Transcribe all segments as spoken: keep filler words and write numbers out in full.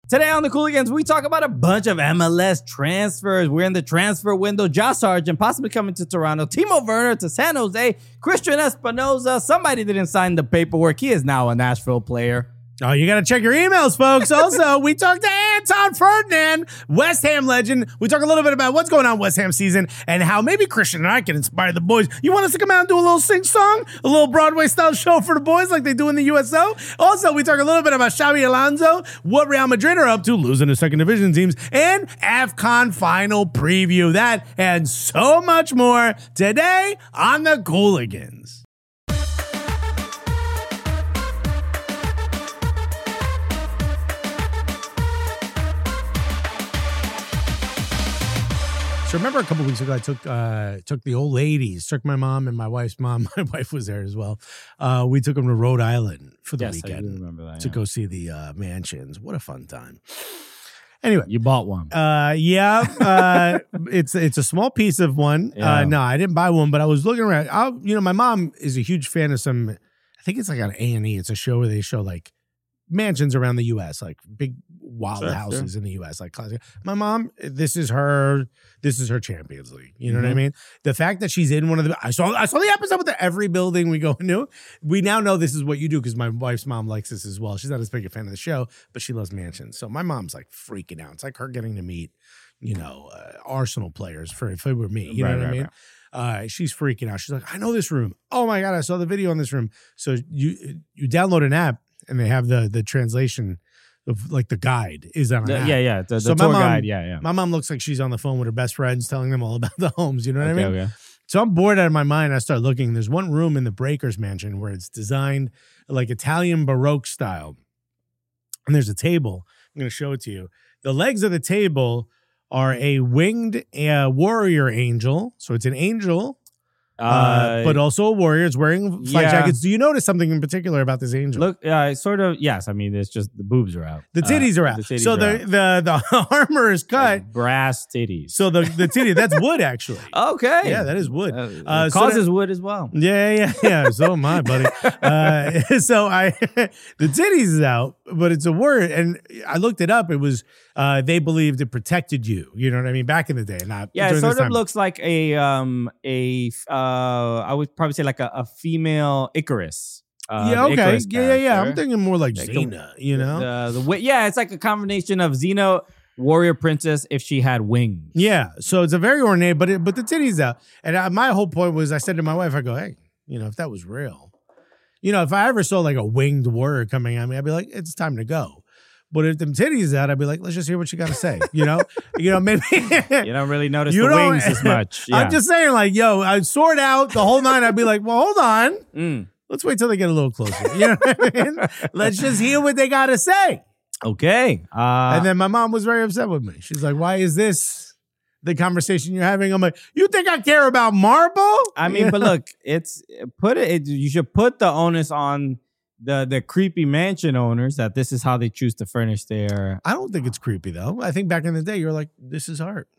Today on the Cooligans, we talk about a bunch of M L S transfers. We're in the transfer window. Josh Sargent possibly coming to Toronto. Timo Werner to San Jose. Christian Espinoza. Somebody didn't sign the paperwork. He is now a Nashville player. Oh, you got to check your emails, folks. Also, we talked to Anton Ferdinand, West Ham legend. We talk a little bit about what's going on West Ham season and how maybe Christian and I can inspire the boys. You want us to come out and do a little sing-song? A little Broadway-style show for the boys like they do in the U S O? Also, we talk a little bit about Xabi Alonso, what Real Madrid are up to, losing to second division teams, and AFCON final preview. That and so much more today on the Cooligans. So remember a couple weeks ago, I took uh, took the old ladies, took my mom and my wife's mom. My wife was there as well. Uh, we took them to Rhode Island for the yes, weekend I do remember that, to yeah. go see the uh, mansions. What a fun time! Anyway, You bought one. uh, yeah, uh, it's it's a small piece of one. Yeah. Uh, no, I didn't buy one, but I was looking around. I, you know, my mom is a huge fan of some. I think it's like on A and E. It's a show where they show like mansions around the U S, like big wild Sure, houses sure. in the U S, like classic. My mom, this is her, this is her Champions League. You know Mhm. what I mean? The fact that she's in one of the, I saw, I saw the episode with the, every building we go into. We now know this is what you do because my wife's mom likes this as well. She's not as big a fan of the show, but she loves mansions. So my mom's like freaking out. It's like her getting to meet, you know, uh, Arsenal players for if it were me. You know Right, what I right, mean? Uh, she's freaking out. She's like, I know this room. Oh my God, I saw the video on this room. So you you download an app and they have the the translation of like the guide is on an The- app. yeah, yeah. The, the So my tour mom- guide. Yeah, yeah. My mom looks like she's on the phone with her best friends telling them all about the homes. You know what okay, I mean? okay. So I'm bored out of my mind. I start looking. There's one room in the Breakers mansion where it's designed like Italian Baroque style. And there's a table. I'm going to show it to you. The legs of the table are a winged uh, warrior angel. So it's an angel, uh, Uh, but also a warrior. It's wearing flight yeah. jackets. Do you notice something in particular about this angel? Look, uh, sort of, yes. I mean, it's just the boobs are out. the titties Uh, are out. The titties so are the, out. the the armor is cut. Like brass titties. So the, the titty, that's wood actually. okay. Yeah, that is wood. Uh, Uh, it so causes that- wood as well. Yeah, yeah, yeah. So am I, buddy. Uh, so I, the titties is out, but it's a word, and I looked it up. It was uh, they believed it protected you. You know what I mean? Back in the day, not Yeah, it during sort this of time. looks like a um a uh I would probably say like a, a female Icarus. Uh, yeah, the okay, Icarus yeah, yeah, yeah. I'm character. thinking more like Like a- Xena. You know? the, the wi- yeah, it's like a combination of Xena, warrior princess, if she had wings. Yeah. So it's a very ornate, but it, but the titties out. And I, my whole point was, I said to my wife, I go, hey, you know, if that was real, you know, if I ever saw like a winged warrior coming at me, I'd be like, it's time to go. But if them titties out, I'd be like, let's just hear what you got to say. You know, you know, maybe You don't really notice You the don't- wings as much. Yeah. I'm just saying, like, yo, I'd sort out the whole nine. I'd be like, well, hold on. Mm. Let's wait till they get a little closer. You know what I mean? Let's just hear what they got to say. Okay. Uh, And then my mom was very upset with me. She's like, why is this the conversation you're having? I'm like, you think I care about marble? I mean, but look, it's put it, it. You should put the onus on the the creepy mansion owners that this is how they choose to furnish their. I don't think it's creepy, though. I think back in the day, you're like, this is art.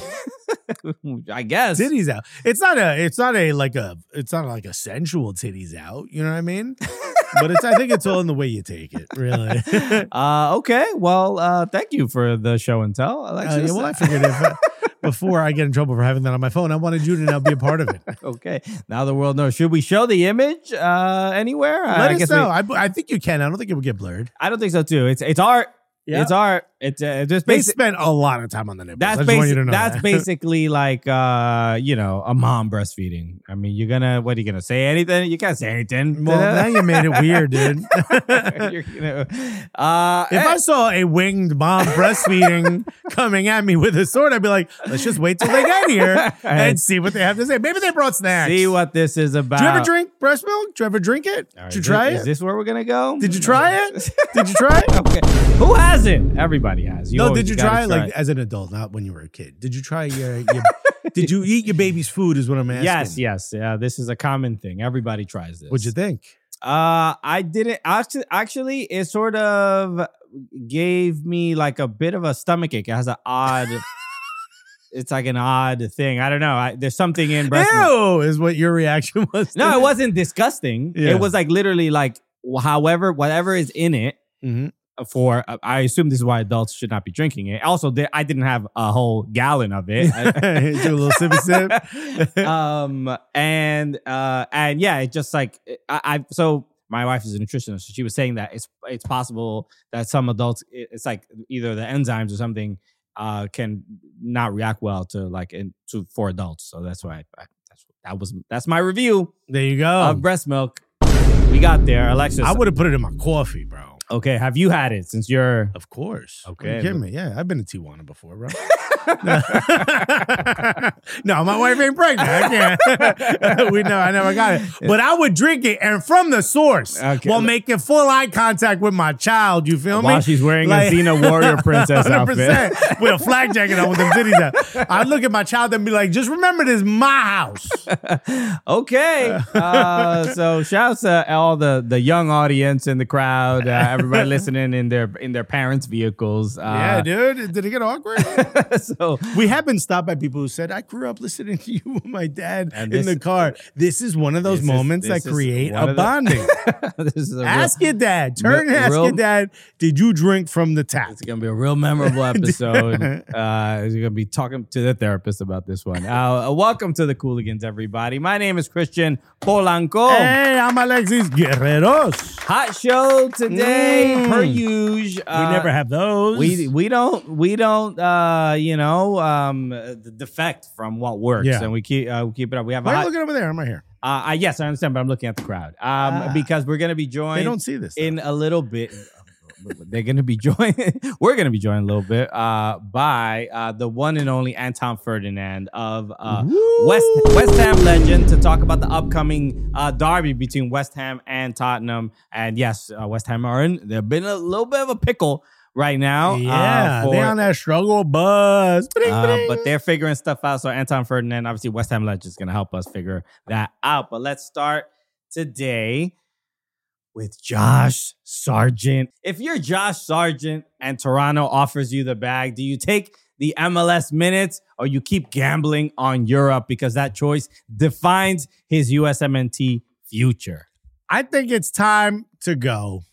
I guess. Titties out. It's not a, it's not a, like a, it's not like a sensual titties out. You know what I mean? But it's, I think it's all in the way you take it, really. Uh, okay. Well, uh, thank you for the show and tell, Uh, Alexis. yeah, well, I figured if, uh, before I get in trouble for having that on my phone, I wanted you to now be a part of it. Okay. Now the world knows. Should we show the image uh, anywhere? Let I us guess know. we- I, I think you can. I don't think it would get blurred. I don't think so too. It's it's art. Yeah. It's art. It's uh, just They basic. spent a lot of time on the nipples. That's I just want you basic. to know That's that. basically like uh, you know, a mom breastfeeding. I mean, you're gonna what are you gonna say anything? You can't say anything. Well, now you made it weird, dude. You're gonna- uh, If eh, I saw a winged mom breastfeeding coming at me with a sword, I'd be like, let's just wait till they get here and see what they have to say. Maybe they brought snacks. see what this is about. Did you ever drink breast milk? Did you ever drink it? All right, Did you is try this- it? Is this where we're gonna go? Did you try it? Did you try it? Okay. Who hasn't? Everybody has. You No, always did you gotta try it like as an adult, not when you were a kid? Did you try your, your did you eat your baby's food is what I'm asking. Yes, yes. Yeah, this is a common thing. Everybody tries this. What'd you think? Uh, I didn't actually. Actually, it sort of gave me like a bit of a stomach ache. It has an odd. It's like an odd thing. I don't know. I, there's something in breast milk. Ew, is what your reaction was. No, it wasn't disgusting. Yeah. It was like literally like however whatever is in it Mm-hmm. for uh, I assume this is why adults should not be drinking it. Also, there, I didn't have a whole gallon of it. Do a little sippy sip. um, and uh, and yeah, it just like I, I so. My wife is a nutritionist, so she was saying that it's it's possible that some adults, it's like either the enzymes or something uh, can not react well to like in, to for adults. So that's why I, I, that's that was that's my review. There you go. Of breast milk. We got there, Alexis. I would have put it in my coffee, bro. Okay, have you had it since you're? Of course. Okay, Are you kidding me? Yeah, I've been to Tijuana before, bro. No, my wife ain't pregnant. I can't. We know I never got it, but I would drink it and from the source okay. while making full eye contact with my child. You feel While me? While she's wearing like, a Xena warrior princess outfit with a flag jacket on with them titties out. I look at my child and be like, "Just remember, this is my house." Okay. Uh, so shouts to all the the young audience in the crowd. Uh, everybody listening in their in their parents' vehicles. Uh, yeah, dude. Did it get awkward? So we have been stopped by people who said, "I grew up listening to you with my dad in this, the car." This is one of those moments is, that create a bonding. This is a ask real, your dad. Turn and ask real, your dad, did you drink from the tap? It's going to be a real memorable episode. uh, you're going to be talking to the therapist about this one. Uh, welcome to the Cooligans, everybody. My name is Christian Polanco. Hey, I'm Alexis Guerreros. Hot show today, mm. per usual. Uh, we never have those. We we don't we don't uh you know um defect from what works, yeah. and we keep uh, we keep it up. We have. Why a are hot, you looking over there? I'm right here. Uh, I, yes, I understand, but I'm looking at the crowd um uh, because we're gonna be joined. They don't see this though. In a little bit. They're gonna be joined. We're gonna be joined a little bit uh, by uh, the one and only Anton Ferdinand of uh, West West Ham legend to talk about the upcoming uh, derby between West Ham and Tottenham. And yes, uh, West Ham are in. They've been a little bit of a pickle right now. Yeah, uh, for, they're on that struggle bus. Uh, but they're figuring stuff out. So Anton Ferdinand, obviously West Ham legend, is gonna help us figure that out. But let's start today with Josh Sargent. If you're Josh Sargent and Toronto offers you the bag, do you take the M L S minutes or you keep gambling on Europe because that choice defines his U S M N T future? I think it's time to go.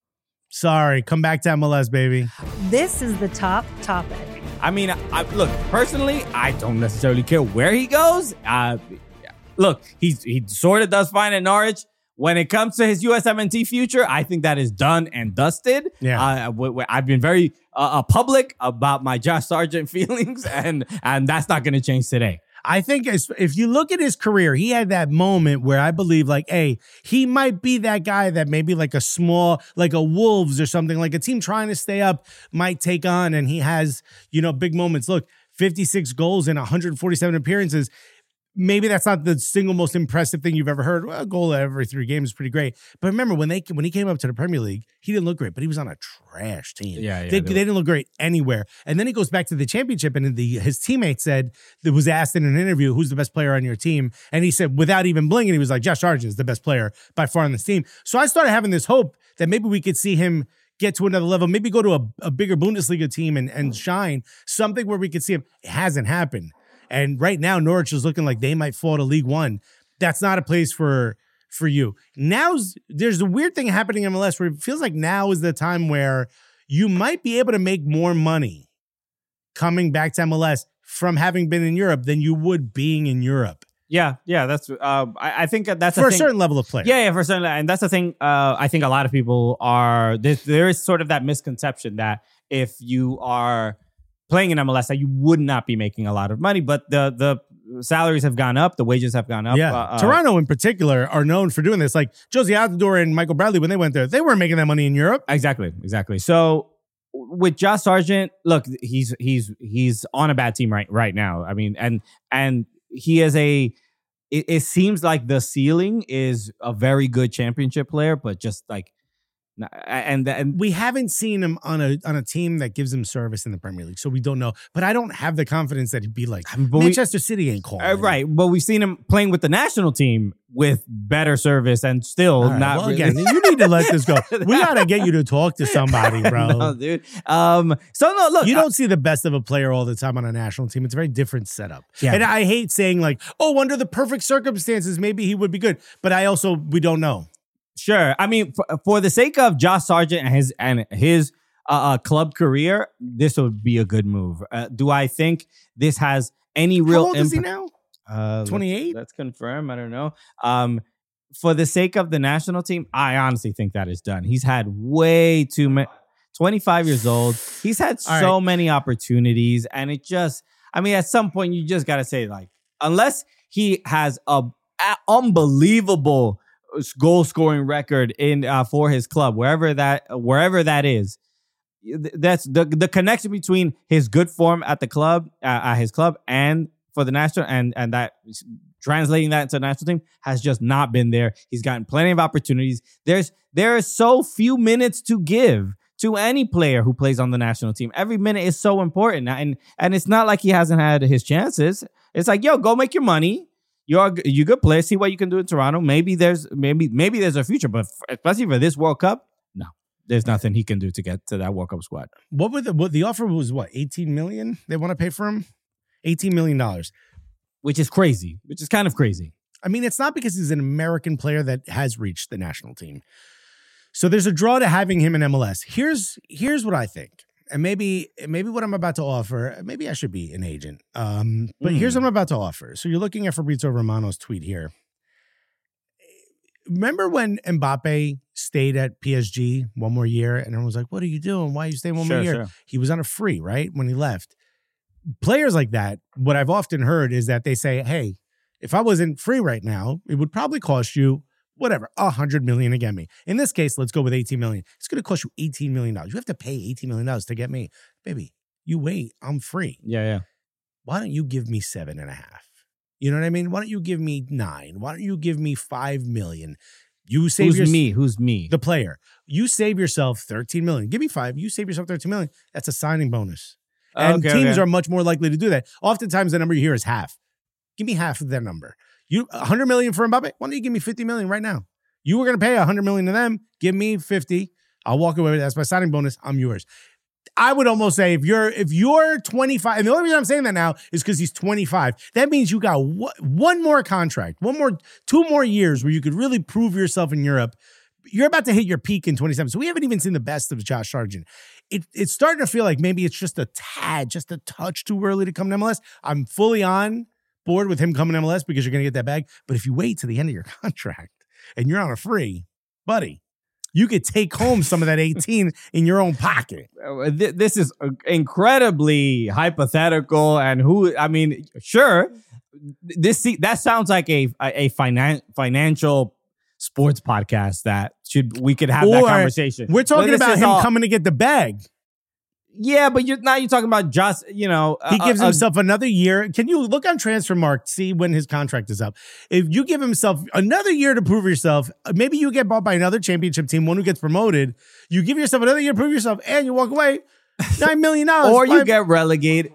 Sorry, come back to M L S, baby. This is the top topic. I mean, I, look, personally, I don't necessarily care where he goes. Uh, look, he's, he sort of does fine at Norwich. When it comes to his U S M N T future, I think that is done and dusted. Yeah, uh, w- w- I've been very uh, public about my Josh Sargent feelings, and and that's not going to change today. I think as, if you look at his career, he had that moment where I believe like, hey, he might be that guy that maybe like a small, like a Wolves or something, like a team trying to stay up might take on, and he has, you know, big moments. Look, fifty-six goals in one hundred forty-seven appearances. Maybe that's not the single most impressive thing you've ever heard. Well, a goal every three games is pretty great. But remember, when they when he came up to the Premier League, he didn't look great, but he was on a trash team. Yeah, yeah. They, they didn't look great anywhere. And then he goes back to the championship, and the his teammate said, that was asked in an interview, who's the best player on your team? And he said, without even blinking, he was like, Josh Sargent is the best player by far on this team. So I started having this hope that maybe we could see him get to another level, maybe go to a, a bigger Bundesliga team and, and shine, something where we could see him. It hasn't happened. And right now, Norwich is looking like they might fall to League One. That's not a place for for you. Now's there's a weird thing happening in M L S where it feels like now is the time where you might be able to make more money coming back to M L S from having been in Europe than you would being in Europe. Yeah, yeah, that's. Uh, I, I think that's for a, a thing. certain level of player. Yeah, yeah, for a certain, and that's the thing. Uh, I think a lot of people are. There, there is sort of that misconception that if you are playing in M L S, that you would not be making a lot of money, but the the salaries have gone up, the wages have gone up. Yeah, uh, Toronto in particular are known for doing this. Like Josie Altidore and Michael Bradley, when they went there, they weren't making that money in Europe. Exactly, exactly. So with Josh Sargent, look, he's he's he's on a bad team right right now. I mean, and and he is a. It, it seems like the ceiling is a very good championship player, but just like. And and we haven't seen him on a on a team that gives him service in the Premier League, so we don't know. But I don't have the confidence that he'd be like I mean, Manchester we, City ain't calling. Uh, right, but we've seen him playing with the national team with better service and still right, not. Well, really. Again, you need to let this go. We gotta get you to talk to somebody, bro. No, dude. Um. So no, look, you I, don't see the best of a player all the time on a national team. It's a very different setup. Yeah. And I hate saying like, oh, under the perfect circumstances, maybe he would be good. But I also we don't know. Sure. I mean, for, for the sake of Josh Sargent and his and his uh, club career, this would be a good move. Uh, do I think this has any real How old is he impact? now? Uh, twenty-eight? Let's, let's confirm. I don't know. Um, for the sake of the national team, I honestly think that is done. He's had way too many. twenty-five years old. He's had All so right. many opportunities, and it just. I mean, at some point, you just got to say, like, unless he has a, a unbelievable goal scoring record in uh, for his club, wherever that wherever that is. That's the the connection between his good form at the club, uh, at his club, and for the national, and and that translating that into the national team has just not been there. He's gotten plenty of opportunities. There's there are so few minutes to give to any player who plays on the national team. Every minute is so important, and and it's not like he hasn't had his chances. It's like, yo, go make your money. You're a, you good player. See what you can do in Toronto. Maybe there's maybe maybe there's a future, but especially for this World Cup, no, there's nothing he can do to get to that World Cup squad. What were the what the offer was? What eighteen million? They want to pay for him? Eighteen million dollars, which is crazy. Which is kind of crazy. I mean, it's not because he's an American player that has reached the national team. So there's a draw to having him in M L S. Here's here's what I think. And maybe maybe what I'm about to offer, maybe I should be an agent. Um, but Mm. here's what I'm about to offer. So you're looking at Fabrizio Romano's tweet here. Remember when Mbappe stayed at P S G one more year and everyone was like, what are you doing? Why are you staying one Sure, more year? sure. He was on a free, right? When he left. Players like that, what I've often heard is that they say, hey, if I wasn't free right now, it would probably cost you whatever, a hundred million to get me. In this case, let's go with eighteen million. It's going to cost you eighteen million dollars. You have to pay eighteen million dollars to get me. Baby, you wait, I'm free. Yeah, yeah. Why don't you give me seven and a half? You know what I mean? Why don't you give me nine? Why don't you give me five million? You save Who's your, me? Who's me? the player. You save yourself thirteen million. Give me five. You save yourself thirteen million. That's a signing bonus. And Okay, teams okay. are much more likely to do that. Oftentimes, the number you hear is half. Give me half of that number. You one hundred million for Mbappe? Why don't you give me fifty million right now? You were going to pay one hundred million to them. Give me fifty. I'll walk away with that. That's my signing bonus. I'm yours. I would almost say if you're if you're twenty-five, and the only reason I'm saying that now is because he's twenty-five. That means you got one more contract, one more, two more years where you could really prove yourself in Europe. You're about to hit your peak in twenty-seven. So we haven't even seen the best of Josh Sargent. It, it's starting to feel like maybe it's just a tad, just a touch too early to come to M L S. I'm fully on board with him coming to M L S because you're going to get that bag. But if you wait to the end of your contract and you're on a free, buddy, you could take home some of that eighteen in your own pocket. Uh, th- This is incredibly hypothetical, and who? I mean, sure. This that sounds like a a, a finan- financial sports podcast that should we could have that Or conversation. We're talking But this about is him all- coming to get the bag. Yeah, but you're now you're talking about just you know He gives uh, uh, himself another year. Can you look on Transfermarkt, see when his contract is up? If you give himself another year to prove yourself, maybe you get bought by another championship team, one who gets promoted. You give yourself another year to prove yourself, and you walk away, nine million dollars. or you five- get relegated.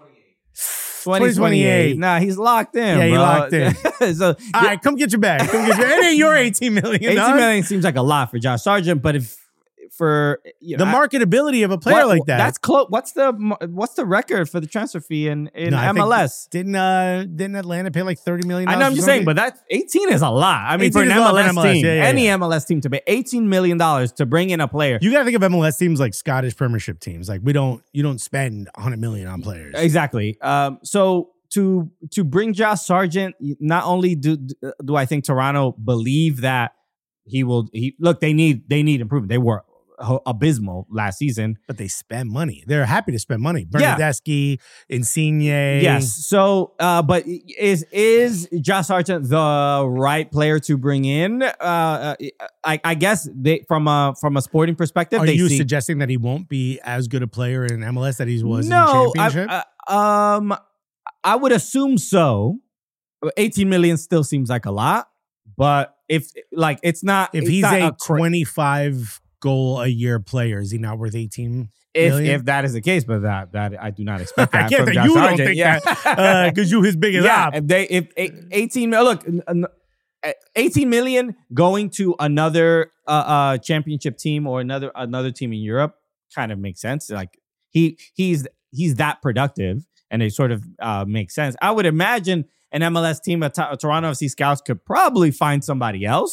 twenty twenty-eight. Nah, he's locked in. Yeah, he bro. locked in. so All right, come get your bag. Come get your. It ain't your eighteen million. eighteen dog. million seems like a lot for Josh Sargent, but if for you The know, I- marketability of a player what- like that. That's close. What's the what's the record for the transfer fee in, in No, I think- M L S? Didn't uh didn't Atlanta pay like thirty million? I know I'm just saying, but that eighteen is a lot. I mean, for an eighteen is a lot M L for S, an M L S. team, Yeah, yeah, any yeah. M L S team to pay eighteen million dollars to bring in a player. you got to think of M L S teams like Scottish Premiership teams. Like we don't, you don't spend one hundred million on players. Exactly. Um, so to to bring Josh Sargent, not only do do I think Toronto believe that he will. He look, they need they need improvement. They were ho- abysmal last season. But they spend money. They're happy to spend money. Yeah. Bernadeschi, Insigne. Yes. So, uh, but is is Josh Sargent the right player to bring in? Uh, I, I guess they from a from a sporting perspective, Are they you see, suggesting that he won't be as good a player in M L S that he was no. in Championship? I, I, um, I would assume so. eighteen million still seems like a lot, but if like it's not, if it's he's not a cra- twenty-five goal a year player, is he not worth eighteen if million? if that is the case, but that that I do not expect I that can't from think Josh you don't Sargent. think Yeah. that because you his biggest yeah, op. if they if eight- eighteen mil- look n- n- eighteen million going to another uh, uh championship team or another another team in Europe kind of makes sense. Like he he's he's that productive, and it sort of uh makes sense. I would imagine an M L S team, a, T- a Toronto F C scouts could probably find somebody else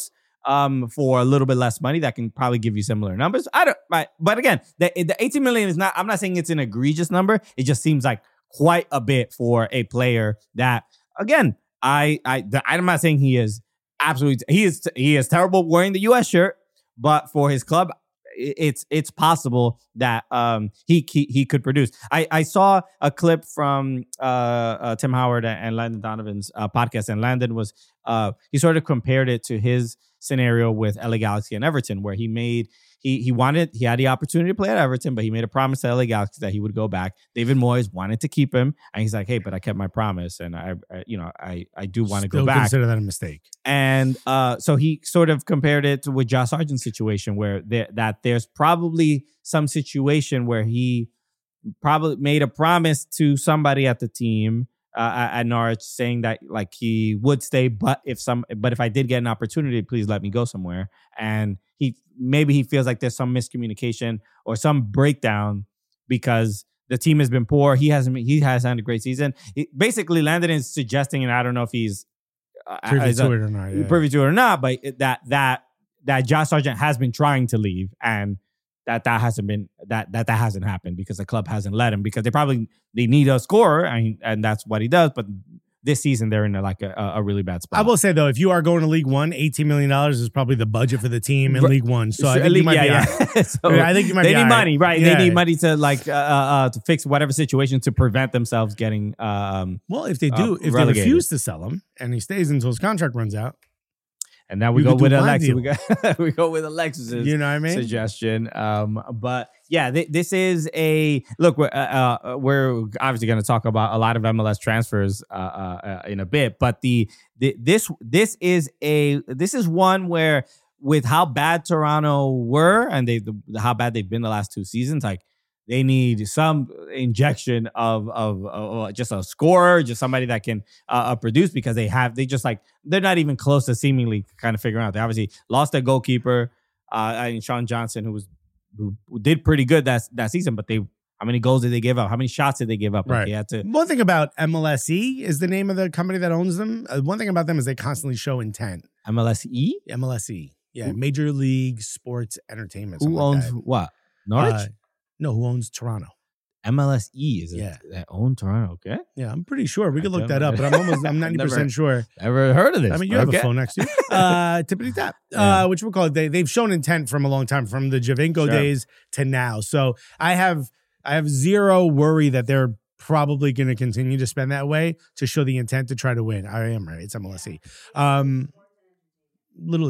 um, for a little bit less money that can probably give you similar numbers. I don't, but, but again, the, the eighteen million is not, I'm not saying it's an egregious number. It just seems like quite a bit for a player that, again, I, I, the, I'm not saying he is absolutely, he is, he is terrible wearing the U S shirt, but for his club, it's it's possible that um he he, he could produce. I, I saw a clip from uh, uh Tim Howard and Landon Donovan's uh, podcast, and Landon was uh he sort of compared it to his scenario with L A Galaxy and Everton, where he made he he wanted he had the opportunity to play at Everton, but he made a promise to L A Galaxy that he would go back. David Moyes wanted to keep him, and he's like, hey, but I kept my promise, and I, I you know I I do want to go back. Consider that a mistake. And uh, so he sort of compared it to with Josh Sargent's situation, where there, that there's probably some situation where he probably made a promise to somebody at the team uh, at Norwich, saying that like he would stay, but if some, but if I did get an opportunity, please let me go somewhere. And he maybe he feels like there's some miscommunication or some breakdown because the team has been poor. He hasn't. He has had a great season. He, basically, Landon is suggesting, and I don't know if he's privy to it or not. Yeah. Privy to it or not, but that that that Josh Sargent has been trying to leave, and that that hasn't been that that that hasn't happened because the club hasn't let him, because they probably they need a scorer, and and that's what he does. But this season they're in a, like a, a really bad spot. I will say though, if you are going to League One, eighteen million dollars is probably the budget for the team in League One. So, so I think you might yeah, be. Yeah. so I think you might they be need right. money, right? Yeah. They need money to like uh, uh, to fix whatever situation to prevent themselves getting. Um, well, if they do, uh, if relegated. they refuse to sell him and he stays until his contract runs out. And now we You go could do with one Alexis. deal. We go, we go with Alexis's You know what I mean? suggestion. Um, but yeah, th- this is a look. We're, uh, uh, we're obviously going to talk about a lot of M L S transfers uh, uh, in a bit. But the, the this this is a this is one where, with how bad Toronto were and they the, how bad they've been the last two seasons, like they need some injection of of uh, just a scorer, just somebody that can uh, uh, produce, because they have they just like they're not even close to seemingly kind of figuring out. They obviously lost their goalkeeper, uh, and Sean Johnson, who was who did pretty good that that season, but they how many goals did they give up? How many shots did they give up? Like Right. they had to. One thing about M L S E is the name of the company that owns them. Uh, one thing about them is they constantly show intent. M L S E? M L S E, yeah, Who- Major League Sports Entertainment. Who something owns like that. what? Norwich? Uh, no, who owns Toronto? M L S E is it yeah. that own Toronto? Okay, Yeah, I'm pretty sure. We I could look don't that know. up, but I'm almost I'm ninety percent sure. never heard of this. I mean, you have okay. a phone next to you. Uh, tippity tap. Yeah. Uh, which we'll call it. They they've shown intent from a long time, from the Javinko Sure. days to now. So I have I have zero worry that they're probably going to continue to spend that way to show the intent to try to win. I am right. It's M L S E. Um, literally.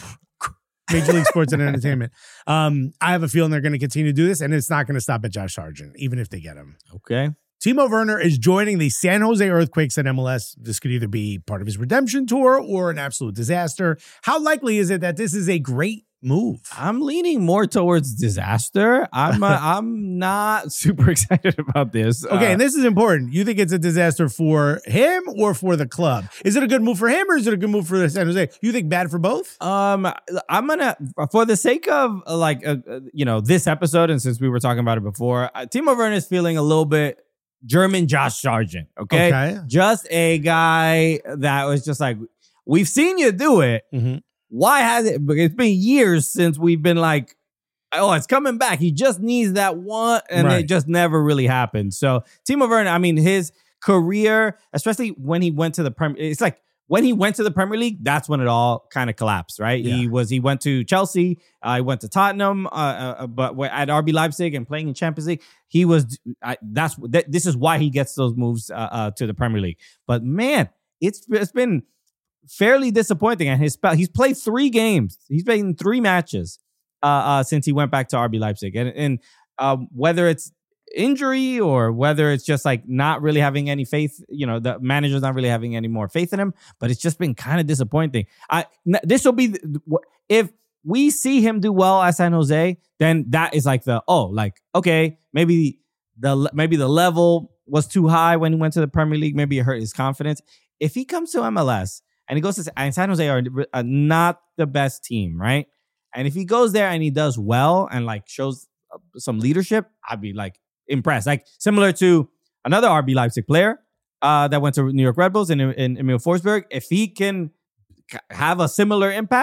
Major League Sports and Entertainment. Um, I have a feeling they're going to continue to do this, and it's not going to stop at Josh Sargent, even if they get him. Okay. Timo Werner is joining the San Jose Earthquakes at M L S. This could either be part of his redemption tour or an absolute disaster. How likely is it that this is a great move? I'm leaning more towards disaster. I'm uh, I'm not super excited about this. Okay, Uh, and this is important. You think it's a disaster for him or for the club? Is it a good move for him or is it a good move for San Jose? You think bad for both? Um, I'm gonna, for the sake of uh, like, uh, uh, you know, this episode, and since we were talking about it before, uh, Timo Werner is feeling a little bit German Josh Sargent. Okay? Okay. Just a guy that was just like, we've seen you do it. Mm-hmm. Why has it? Because it's been years since we've been like, oh, it's coming back. He just needs that one, and Right. it just never really happened. So Timo Werner, I mean, his career, especially when he went to the Premier, it's like when he went to the Premier League, that's when it all kind of collapsed, right? Yeah. He was he went to Chelsea, uh, he went to Tottenham, uh, uh, but at R B Leipzig and playing in Champions League, he was. I, that's th- this is why he gets those moves uh, uh, to the Premier League. But man, it's it's been fairly disappointing. And his spell, he's played three games. He's played in three matches uh, uh, since he went back to R B Leipzig. And, and um, whether it's injury or whether it's just like not really having any faith, you know, the manager's not really having any more faith in him, but it's just been kind of disappointing. I This will be, the, if we see him do well at San Jose, then that is like the, oh, like, okay, maybe the maybe the level was too high when he went to the Premier League. Maybe it hurt his confidence. If he comes to M L S, and he goes to and San Jose are, are not the best team, right? And if he goes there and he does well and like shows some leadership, I'd be like impressed. Like similar to another R B Leipzig player uh, that went to New York Red Bulls and in, in Emil Forsberg. If he can have a similar impact,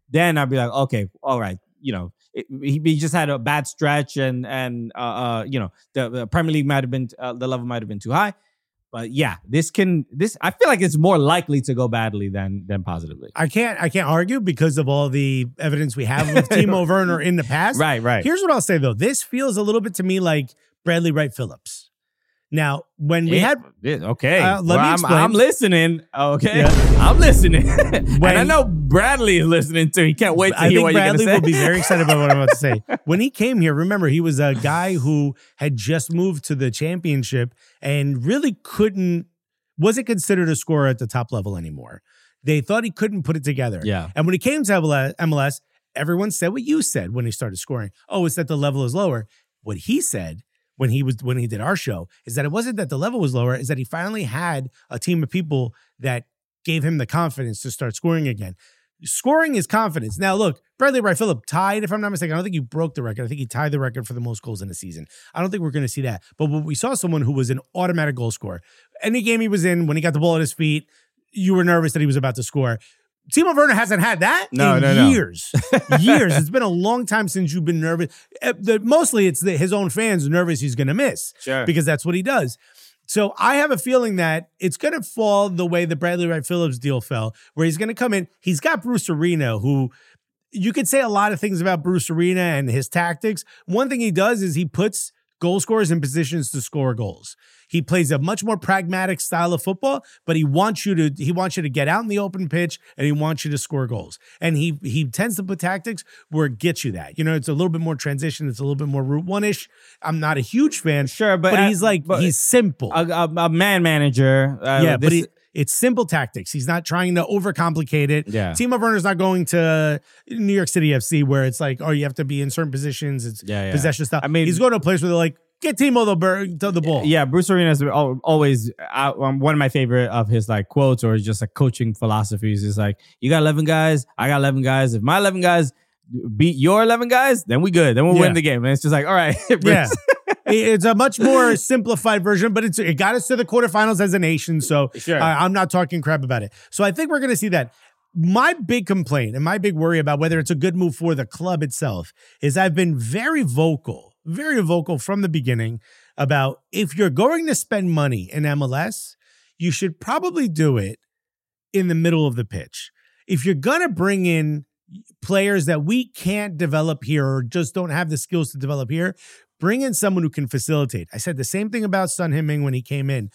then I'd be like, okay, all right, you know, it, he, he just had a bad stretch, and and uh, uh you know, the, the Premier League might have been uh, the level might have been too high. But yeah, this can this I feel like it's more likely to go badly than than positively. I can't I can't argue because of all the evidence we have of Timo Werner in the past. Right, right. Here's what I'll say though. This feels a little bit to me like Bradley Wright Phillips. Now, when we Yeah, had yeah, okay, Uh, let well, me I'm, explain. I'm listening. Okay, Yeah. I'm listening, and When- I know Bradley is listening too. He can't wait to I hear think what Bradley you're will gonna be say. very excited about what I'm about to say. When he came here, remember, he was a guy who had just moved to the championship and really couldn't, wasn't considered a scorer at the top level anymore. They thought he couldn't put it together. Yeah. And when he came to M L S, everyone said what you said when he started scoring. Oh, it's that the level is lower. What he said when he was when he did our show is that it wasn't that the level was lower, is that he finally had a team of people that gave him the confidence to start scoring again. Scoring is confidence. Now, look, Bradley Wright Phillips tied, if I'm not mistaken. I don't think he broke the record. I think he tied the record for the most goals in a season. I don't think we're going to see that. But when we saw someone who was an automatic goal scorer, any game he was in, when he got the ball at his feet, you were nervous that he was about to score. Timo Werner hasn't had that No, in no, no. years. Years. It's been a long time since you've been nervous. Uh, the- Mostly it's the, his own fans nervous he's going to miss. Sure. Because that's what he does. So I have a feeling that it's going to fall the way the Bradley Wright Phillips deal fell, where he's going to come in. He's got Bruce Arena, who you could say a lot of things about Bruce Arena and his tactics. One thing he does is he puts goal scorers in positions to score goals. He plays a much more pragmatic style of football, but he wants you to he wants you to get out in the open pitch and he wants you to score goals. And he he tends to put tactics where it gets you that. You know, it's a little bit more transition. It's a little bit more route one-ish. I'm not a huge fan. Sure, but, but uh, he's like but he's simple. a, a, a man manager. Uh, yeah, this, but he, it's simple tactics. He's not trying to overcomplicate it. Yeah. Timo Werner's not going to New York City F C where it's like, oh, you have to be in certain positions. It's Yeah, yeah. possession stuff. I mean- he's going to a place where they're like, get Timo the, bur- to the ball. Yeah, Bruce Arena is al- always uh, um, one of my favorite of his like quotes or just like coaching philosophies. Is like, you got eleven guys, I got eleven guys. If my eleven guys beat your eleven guys, then we good. Then we'll Yeah. win the game. And it's just like, all right, Bruce. Yeah. It's a much more simplified version, but it's it got us to the quarterfinals as a nation. So Sure. uh, I'm not talking crap about it. So I think we're going to see that. My big complaint and my big worry about whether it's a good move for the club itself is I've been very vocal, very vocal from the beginning about if you're going to spend money in M L S, you should probably do it in the middle of the pitch. If you're going to bring in players that we can't develop here or just don't have the skills to develop here, bring in someone who can facilitate. I said the same thing about Son Heung-min when he came in.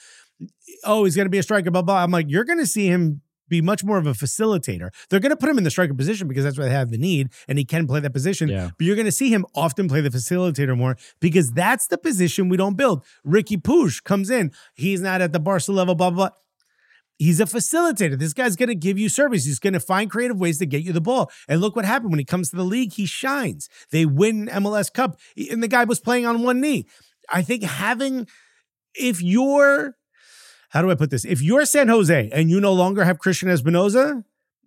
Oh, he's going to be a striker, blah, blah. I'm like, you're going to see him be much more of a facilitator. They're going to put him in the striker position because that's where they have the need and he can play that position. Yeah. But you're going to see him often play the facilitator more because that's the position we don't build. Ricky Puig comes in. He's not at the Barca level, blah, blah, blah. He's a facilitator. This guy's going to give you service. He's going to find creative ways to get you the ball. And look what happened when he comes to the league. He shines. They win M L S Cup. And the guy was playing on one knee. I think having, if you're, how do I put this? If you're San Jose and you no longer have Christian Espinoza,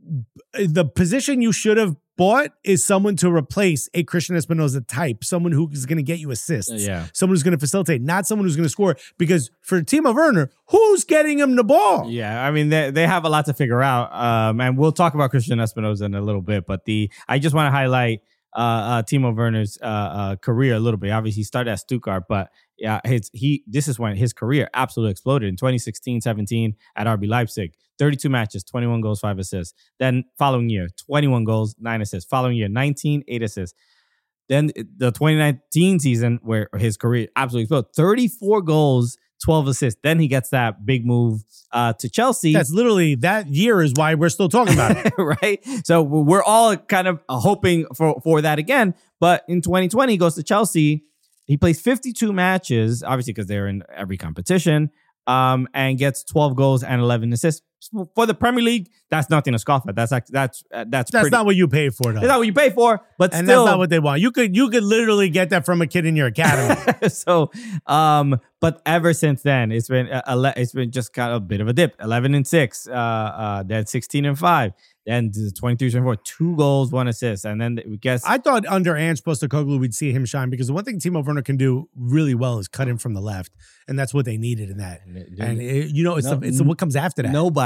the position you should have bought is someone to replace a Christian Espinoza type, someone who is going to get you assists, Yeah. someone who's going to facilitate, not someone who's going to score. Because for Timo Werner, who's getting him the ball? Yeah, I mean they they have a lot to figure out, um, and we'll talk about Christian Espinoza in a little bit. But the I just want to highlight uh, uh, Timo Werner's uh, uh, career a little bit. Obviously, he started at Stuttgart, but yeah, his he this is when his career absolutely exploded in twenty sixteen seventeen at R B Leipzig. thirty-two matches, twenty-one goals, five assists. Then following year, twenty-one goals, nine assists. Following year, nineteen, eight assists. Then the twenty nineteen season where his career absolutely exploded, thirty-four goals, twelve assists. Then he gets that big move uh, to Chelsea. That's literally, that year is why we're still talking about it. Right? So we're all kind of hoping for, for that again. But in twenty twenty, he goes to Chelsea. He plays fifty-two matches, obviously because they're in every competition, um, and gets twelve goals and eleven assists. For the Premier League, that's nothing to scoff at. That's like, that's uh, that's That's pretty, not what you pay for, though. that's not what you pay for, but And still. that's not what they want. You could you could literally get that from a kid in your academy. so, um, but ever since then, it's been uh, ele- it's been just kind of a bit of a dip. Eleven and six, uh, uh, then sixteen and five, then twenty-three and four, two goals, one assist, and then we guess I thought under Ange Postecoglou we'd see him shine because the one thing Timo Werner can do really well is cut him from the left, and that's what they needed in that. And it, you know, it's No, the, it's the, what comes after that. nobody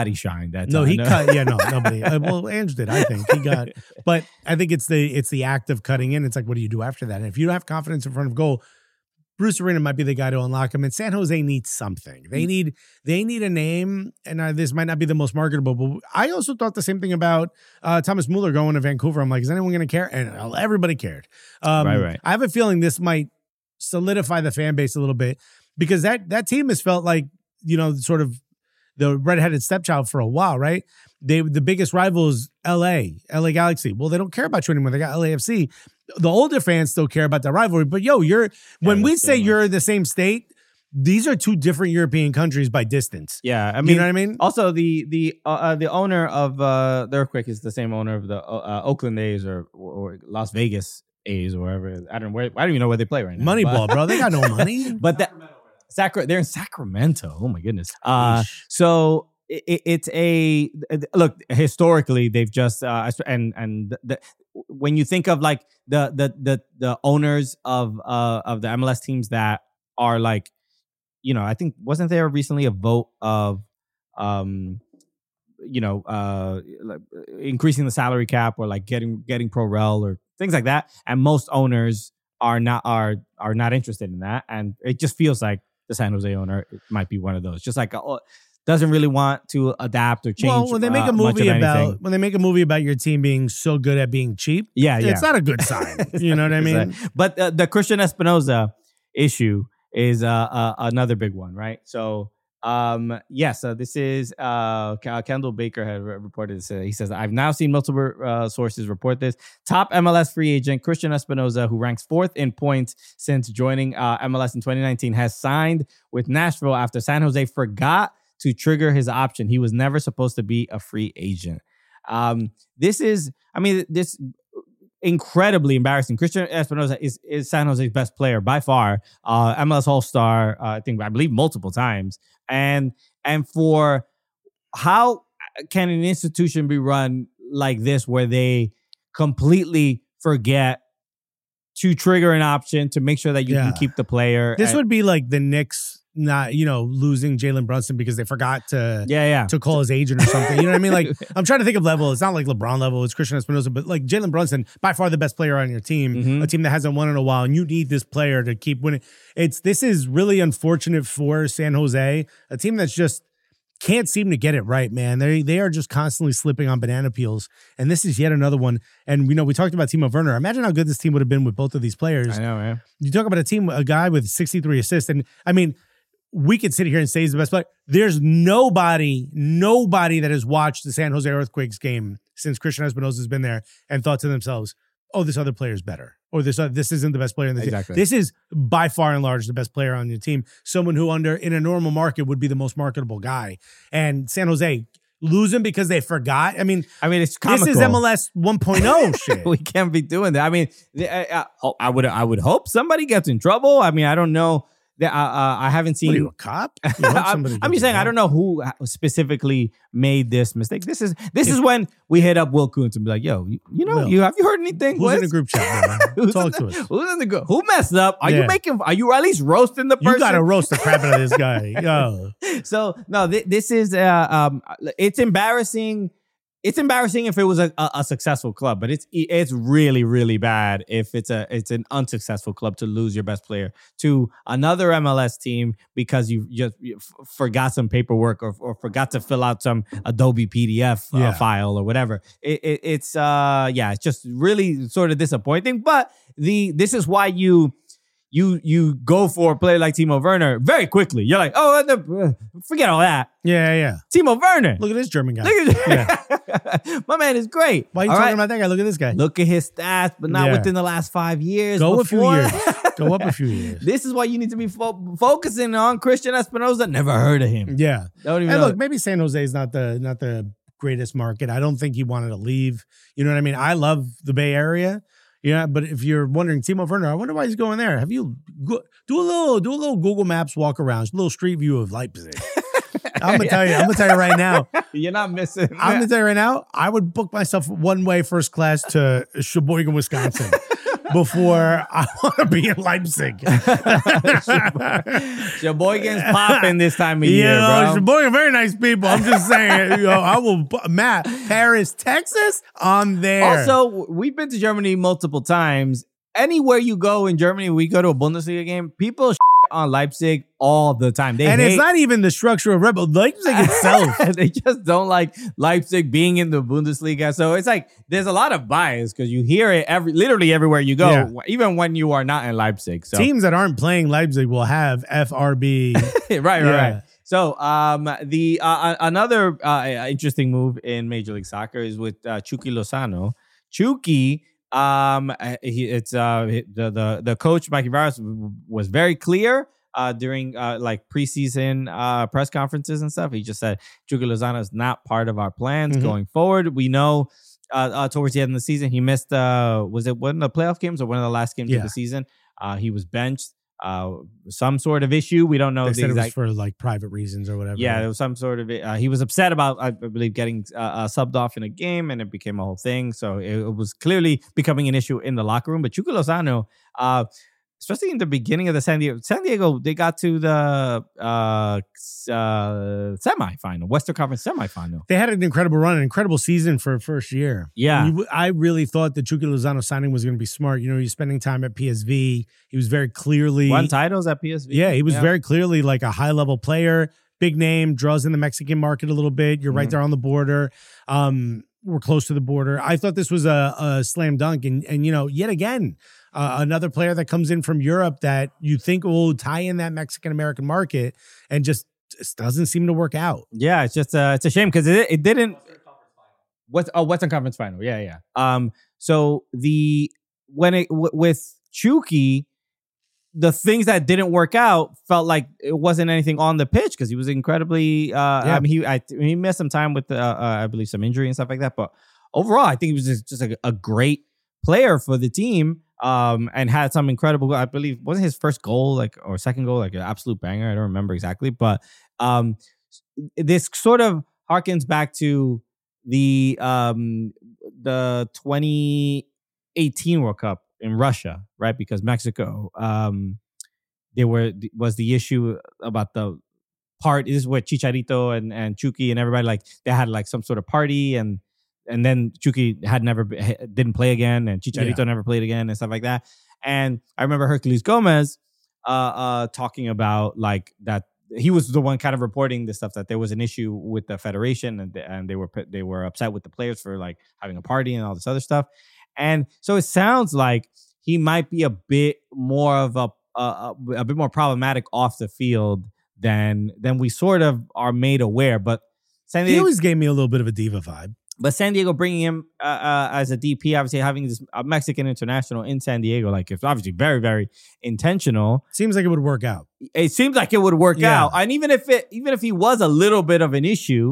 nobody shined that No, time. he cut. Yeah, no, nobody. Uh, well, Ange did, I think. He got, but I think it's the it's the act of cutting in. It's like, what do you do after that? And if you don't have confidence in front of goal, Bruce Arena might be the guy to unlock him. And San Jose needs something. They need they need a name, and uh, this might not be the most marketable. But I also thought the same thing about uh, Thomas Mueller going to Vancouver. I'm like, is anyone going to care? And uh, everybody cared. Um, Right, right. I have a feeling this might solidify the fan base a little bit because that that team has felt like, you know, sort of the redheaded stepchild for a while, right? They the biggest rival is L A, L A Galaxy. Well, they don't care about you anymore. They got L A F C. The older fans still care about the rivalry, but yo, you're when we say you're in the same state, these are two different European countries by distance. Yeah, I mean, you know what I mean? Also, the the uh, uh, the owner of uh, the Earthquake is the same owner of the uh, Oakland A's or, or Las Vegas A's or wherever. I don't know where, I don't even know where they play right now. Moneyball, bro. They got no money. But that Sacra- they're in Sacramento. Oh my goodness. Uh, so it, it's a look. Historically, they've just uh, and and the, the, when you think of like the the the the owners of uh of the M L S teams that are like, you know, I think wasn't there recently a vote of um you know uh like increasing the salary cap or like getting getting pro rel or things like that, and most owners are not are are not interested in that, and it just feels like the San Jose owner might be one of those, just like uh, doesn't really want to adapt or change. Well, when they make uh, a movie much of about anything. when they make a movie about your team being so good at being cheap, yeah, yeah, it's not a good sign. You know what I mean? But uh, the Christian Espinoza issue is uh, uh, another big one, right? So, um, yes, uh, this is uh, Kendall Baker had re- reported this. Uh, he says, I've now seen multiple uh, sources report this. Top M L S free agent Christian Espinoza, who ranks fourth in points since joining uh, M L S in twenty nineteen, has signed with Nashville after San Jose forgot to trigger his option. He was never supposed to be a free agent. Um, this is, I mean, this incredibly embarrassing. Christian Espinoza is, is San Jose's best player by far. Uh, M L S All-Star, uh, I think, I believe multiple times. And, and for how can an institution be run like this where they completely forget to trigger an option to make sure that you Yeah. can keep the player? This and, would be like the Knicks not, you know, losing Jalen Brunson because they forgot to yeah, yeah. to call his agent or something. You know what I mean? Like, I'm trying to think of level. It's not like LeBron level. It's Christian Espinoza, but like Jalen Brunson, by far the best player on your team, Mhm. a team that hasn't won in a while, and you need this player to keep winning. It's this is really unfortunate for San Jose, a team that's just can't seem to get it right, man. They they are just constantly slipping on banana peels, and this is yet another one. And you know, we talked about Timo Werner. Imagine how good this team would have been with both of these players. I know, man. You talk about a team, a guy with sixty-three assists, and I mean, we could sit here and say he's the best player. There's nobody, nobody that has watched the San Jose Earthquakes game since Christian Espinoza has been there and thought to themselves, "Oh, this other player is better," or "This uh, this isn't the best player in the Exactly. team." This is by far and large the best player on your team. Someone who, under in a normal market, would be the most marketable guy. And San Jose lose him because they forgot. I mean, I mean, it's comical. this is M L S one point oh shit. We can't be doing that. I mean, I, I, I would I would hope somebody gets in trouble. I mean, I don't know. That, uh, uh, I haven't seen. What are you, a cop? You hope I'm, somebody I'm gets just saying. in I don't know who specifically made this mistake. This is this is when we hit up Will Kuntz and be like, "Yo, you, you know, Will, you have you heard anything? Who's Wes? in the group chat, man? Who's Talk in to the, us. Who's in the group? Who messed up? Are Yeah. you making? Are you at least roasting the person? You got to roast the crap out of this guy. Yo. So no, th- this is uh, um, it's embarrassing. It's embarrassing if it was a, a, a successful club, but it's it's really really bad if it's a it's an unsuccessful club to lose your best player to another M L S team because you just you f- forgot some paperwork or, or forgot to fill out some Adobe P D F uh, Yeah. file or whatever. It, it, it's uh yeah, it's just really sort of disappointing. But the this is why you. You you go for a player like Timo Werner very quickly. You're like, oh, the, forget all that. Yeah, yeah. Timo Werner. Look at this German guy. Look at My man is great. Why are you All talking right? about that guy? Look at this guy. Look at his stats, but not Yeah. within the last five years. Go a few Before- years. Go up a few years. This is why you need to be fo- focusing on Christian Espinoza. Never heard of him. Yeah. Don't even And know. look, maybe San Jose is not the not the greatest market. I don't think he wanted to leave. You know what I mean? I love the Bay Area. Yeah, but if you're wondering, Timo Werner, I wonder why he's going there. Have you go, do a little do a little Google Maps walk around, a little street view of Leipzig? I'm gonna tell you. I'm gonna tell you right now. You're not missing. I'm gonna tell you right now. I would book myself one way first class to Sheboygan, Wisconsin. before I want to be in Leipzig. Your boy gets popping this time of You year, know, bro. boy, very nice people. I'm just saying, you know, I will, Matt, Paris, Texas, I'm there. Also, we've been to Germany multiple times. Anywhere you go in Germany, we go to a Bundesliga game, people shit on Leipzig all the time. They and hate, it's not even the structure of Red Bull. Leipzig itself. they just don't like Leipzig being in the Bundesliga. So it's like there's a lot of bias because you hear it every literally everywhere you go, Yeah. even when you are not in Leipzig. So Teams that aren't playing Leipzig will have F R B. right, right, Yeah. right. So um, the uh, another uh, interesting move in Major League Soccer is with uh, Chucky Lozano. Chucky, um, he, it's uh, the the the coach Mikey Barros was very clear uh, during uh, like preseason uh, press conferences and stuff. He just said Chucky Lozano is not part of our plans Mhm. going forward. We know uh, uh, towards the end of the season he missed uh, was it one of the playoff games or one of the last games Yeah. of the season? Uh, he was benched. Uh, some sort of issue. We don't know They the said it was exact. for like private reasons or whatever. Yeah, there was some sort of. Uh, he was upset about, I believe, getting uh, uh, subbed off in a game, and it became a whole thing. So it, it was clearly becoming an issue in the locker room. But Chucky Lozano, uh, especially in the beginning of the San Diego, San Diego, they got to the uh, s- uh, semifinal, Western Conference semifinal. They had an incredible run, an incredible season for a first year. Yeah. You- I really thought the Chucky Lozano signing was going to be smart. You know, he's spending time at P S V. He was very clearly. Won titles at P S V. Yeah, he was Yeah. very clearly like a high level player, big name, draws in the Mexican market a little bit. You're right Mhm. there on the border. Um, we're close to the border. I thought this was a, a slam dunk, and and you know, yet again, uh, another player that comes in from Europe that you think will tie in that Mexican American market, and just, just doesn't seem to work out. Yeah, it's just uh, it's a shame because it, it didn't. What's oh Western Conference Final? Yeah, yeah. Um, so the when it w- with Chucky, the things that didn't work out felt like it wasn't anything on the pitch because he was incredibly. Uh, Yeah. I mean, he I, he missed some time with uh, uh, I believe some injury and stuff like that. But overall, I think he was just, just a, a great player for the team. Um, and had some incredible. I believe wasn't his first goal like or second goal like an absolute banger. I don't remember exactly, but um, this sort of harkens back to the um the twenty eighteen World Cup in Russia, right? Because Mexico, um, they were was the issue about the part. This is where Chicharito and and Chucky and everybody like they had like some sort of party and. And then Chucky had never didn't play again, and Chicharito Yeah. never played again, and stuff like that. And I remember Hercules Gomez uh, uh, talking about like that he was the one kind of reporting the stuff that there was an issue with the federation, and and they were they were upset with the players for like having a party and all this other stuff. And so it sounds like he might be a bit more of a a, a bit more problematic off the field than than we sort of are made aware. But San He Diego, always gave me a little bit of a diva vibe. but San Diego bringing him uh, uh, as a D P, obviously having this uh, Mexican international in San Diego, like it's obviously very, very intentional. Seems like it would work out. It seems like it would work Yeah. out, and even if it, even if he was a little bit of an issue,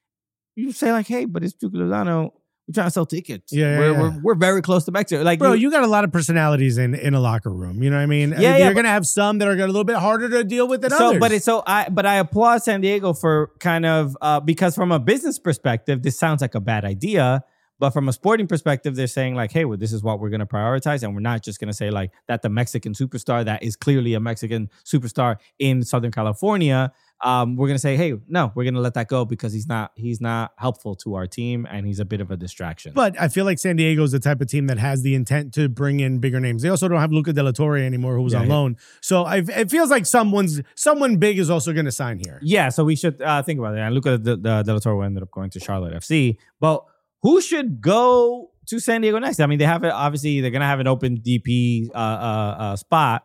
you say like, "Hey, but it's Chucky Lozano. We're trying to sell tickets. Yeah, yeah, we're, yeah. we're we're very close to Mexico. Like, Bro, you got a lot of personalities in, in a locker room. You know what I mean? Yeah, You're yeah, going to have some that are gonna a little bit harder to deal with than so, others. but it's so I, but I applaud San Diego for kind of uh, because from a business perspective, this sounds like a bad idea. But from a sporting perspective, they're saying like, hey, well, this is what we're going to prioritize. And we're not just going to say like that the Mexican superstar that is clearly a Mexican superstar in Southern California. Um, we're going to say, hey, no, we're going to let that go because he's not he's not helpful to our team and he's a bit of a distraction. But I feel like San Diego is the type of team that has the intent to bring in bigger names. They also don't have Luca De La Torre anymore, who was Yeah, on yeah. loan. So I, it feels like someone's someone big is also going to sign here. Yeah, so we should uh, think about it. And Luca De, De, De La Torre ended up going to Charlotte F C. But who should go to San Diego next? I mean, they have it. Obviously, they're going to have an open D P uh, uh, uh, spot.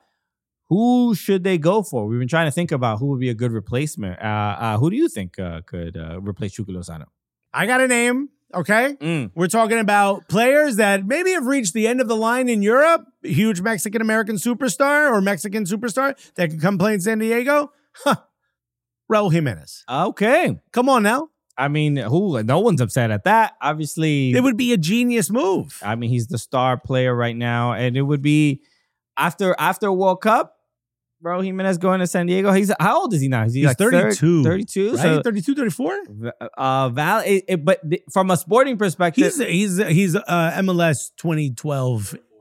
Who should they go for? We've been trying to think about who would be a good replacement. Uh, uh, who do you think uh, could uh, replace Chucky Lozano? I got a name, okay? Mm. We're talking about players that maybe have reached the end of the line in Europe, huge Mexican-American superstar or Mexican superstar that can come play in San Diego. Huh. Raul Jimenez. Okay. Come on now. I mean, who? No one's upset at that. Obviously, It would be a genius move. I mean, he's the star player right now, and it would be after after World Cup. Bro, Jimenez going to San Diego. He's how old is he now? Is he He's like thirty-two? thirty-two. thirty-two. Right? So, thirty-two, thirty-four? uh, Val. It, it- but th- from a sporting perspective, He's he's he's uh, M L S twenty twelve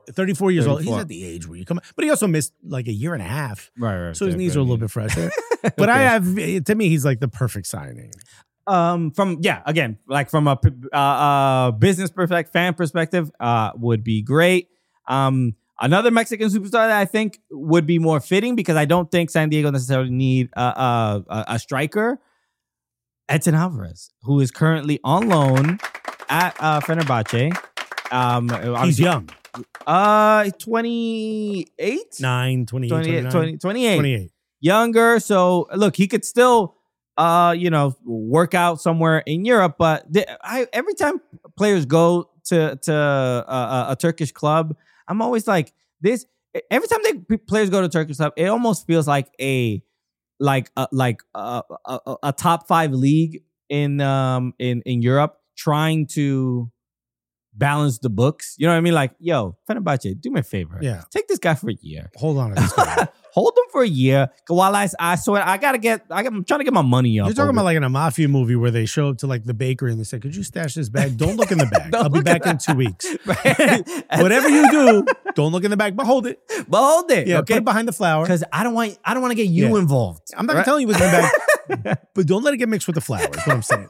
thirty-four years old. He's thirty-four. at the age where you come, but he also missed like a year and a half. Right, right. So his right, knees right. are a little bit fresher. But I have, to me, he's like the perfect signing. Um, from yeah, again, like from a uh, uh business perspective, fan perspective, uh, would be great. Um, another Mexican superstar that I think would be more fitting because I don't think San Diego necessarily need a a, a, a striker. Edson Alvarez, who is currently on loan at uh, Fenerbahce. Um, He's young. Uh, twenty-eight? Nine, twenty-eight, twenty-eight, twenty-nine. twenty, twenty-eight. twenty-eight. Younger. So look, he could still, uh, you know, work out somewhere in Europe. But the, I, every time players go to to uh, a Turkish club, I'm always like this. Every time they players go to a Turkish club, it almost feels like a like a, like a, a, a top five league in um in in Europe trying to balance the books. You know what I mean? Like, yo, Fenerbahce, do me a favor. Yeah. Take this guy for a year. Hold on to this guy. Hold him for a year. While I, I swear, I gotta get. I, I'm trying to get my money up. You're talking over- about like in a mafia movie where they show up to like the bakery and they say, "Could you stash this bag? Don't look in the bag. Don't I'll be look back in in two weeks. Right? Whatever you do, don't look in the bag, but hold it. But hold it, Yeah, okay? put it behind the flour. Because I don't want. I don't want to get you Yeah. involved. I'm not right? gonna tell you what's in the bag, but don't let it get mixed with the flour. Is what I'm saying.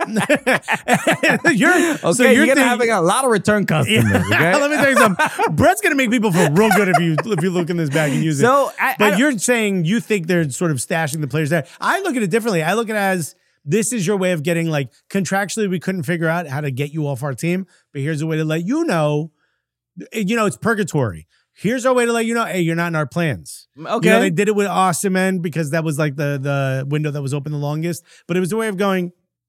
you're Okay, so you're, you're gonna thinking- having a lot of return customers. Okay? Let me tell you something. Brett's gonna make people feel real good if you if you look in this bag and use it. So, I- but I- you're saying you think they're sort of stashing the players there. I look at it differently. I look at it as this is your way of getting like contractually we couldn't figure out how to get you off our team, but here's a way to let you know. You know, it's purgatory. Here's our way to let you know, hey, you're not in our plans. Okay. You know, they did it with Osimhen because that was like the the window that was open the longest. But it was a way of going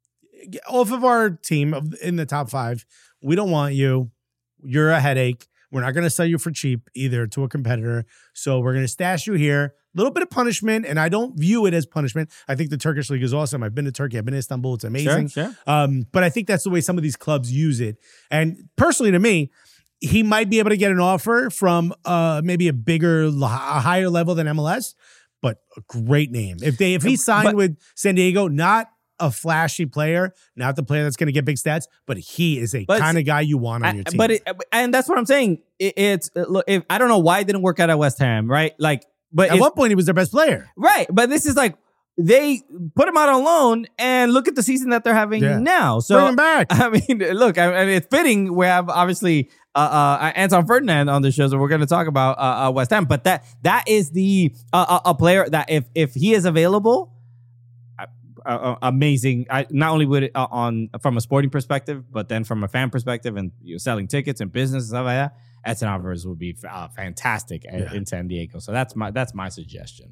off of our team of, in the top five. We don't want you. You're a headache. We're not going to sell you for cheap either to a competitor. So we're going to stash you here. A little bit of punishment, and I don't view it as punishment. I think the Turkish league is awesome. I've been to Turkey. I've been to Istanbul. It's amazing. Sure, sure. Um, but I think that's the way some of these clubs use it. And personally, to me, he might be able to get an offer from uh, maybe a bigger, a higher level than M L S, but a great name. If they if he signed But- with San Diego, not a flashy player, not the player that's going to get big stats, but he is a But- kind of guy you want on your I- team. But it, and that's what I'm saying. It, it's look. If, I don't know why it didn't work out at West Ham, right? Like, but at it's- one point, he was their best player. right. But this is like they put him out on loan, and look at the season that they're having Yeah. now. So Bring him back. I mean, look, I mean, it's fitting. We have obviously uh, uh, Anton Ferdinand on the show, so we're going to talk about uh, uh, West Ham. But that that is the uh, a player that if if he is available, uh, uh, amazing. I, not only would it uh, on from a sporting perspective, but then from a fan perspective and you know, selling tickets and business and stuff like that, Edson Alvarez would be uh, fantastic in, Yeah. in San Diego. So that's my that's my suggestion.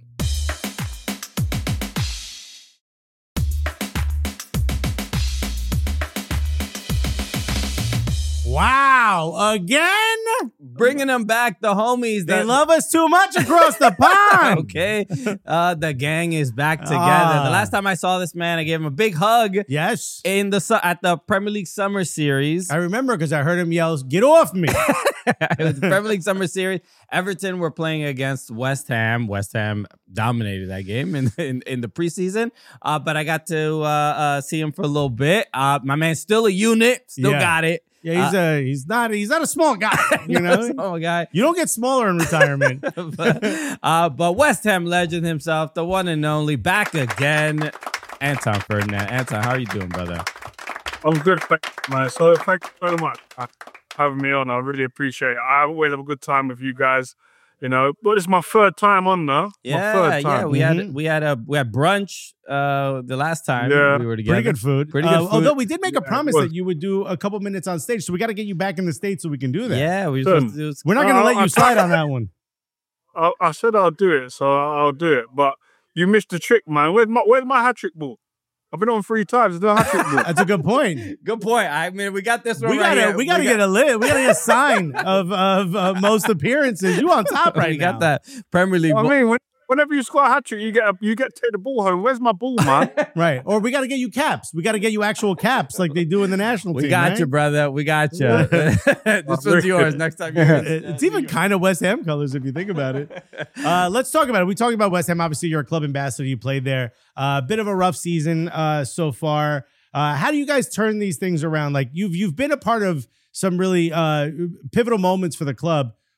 Wow. Again? Bringing them back, the homies. They that- love us too much across the pond. okay. Uh, the gang is back together. Ah. The last time I saw this man, I gave him a big hug Yes. in the su- at the Premier League Summer Series. I remember because I heard him yell, "Get off me." It was the Premier League Summer Series. Everton were playing against West Ham. West Ham dominated that game in in, in the preseason. Uh, but I got to uh, uh, see him for a little bit. Uh, my man's still a unit. Still Yeah. got it. Yeah, he's a he's not he's not a small guy, you know. Oh, guy. You don't get smaller in retirement. but, uh, but West Ham legend himself, the one and only, back again, Anton Ferdinand. Anton, how are you doing, brother? I'm good, thank you, man. So thank you very much for having me on. I really appreciate it. I always have a good time with you guys, you know. But it's my third time on now. my Yeah, third time. yeah. We Mhm. had we had a we had brunch uh, the last time Yeah. we were together. Pretty good food. Pretty good Uh, food. Although we did make a Yeah, it promise was. that you would do a couple minutes on stage, so we got to get you back in the States so we can do that. Yeah, we were Good. supposed to do this. We're not going to Uh, let I- you slide on that one. I, I said I'll do it, so I'll do it. But you missed the trick, man. Where's my Where's my hat trick ball? I've been on three times. There's no hat trick ball. That's a good point. Good point. I mean, we got this one We right gotta here. we gotta get a lit. We gotta get a sign of of uh, most appearances. You on top right we now. got that Premier League. I ball. mean, when, whenever you score a hat trick, you get a, you get to take the ball home. Where's my ball, man? Right. Or we got to get you caps. We got to get you actual caps like they do in the national We team. got right? you, brother. We got you. this one's yours. Next time you're here. It's even kind of West Ham colors if you think about it. Uh, let's talk about it. We talked about West Ham. Obviously, you're a club ambassador. You played there. A uh, bit of a rough season uh, so far. Uh, how do you guys turn these things around? Like you've you've been a part of some really uh, pivotal moments for the club.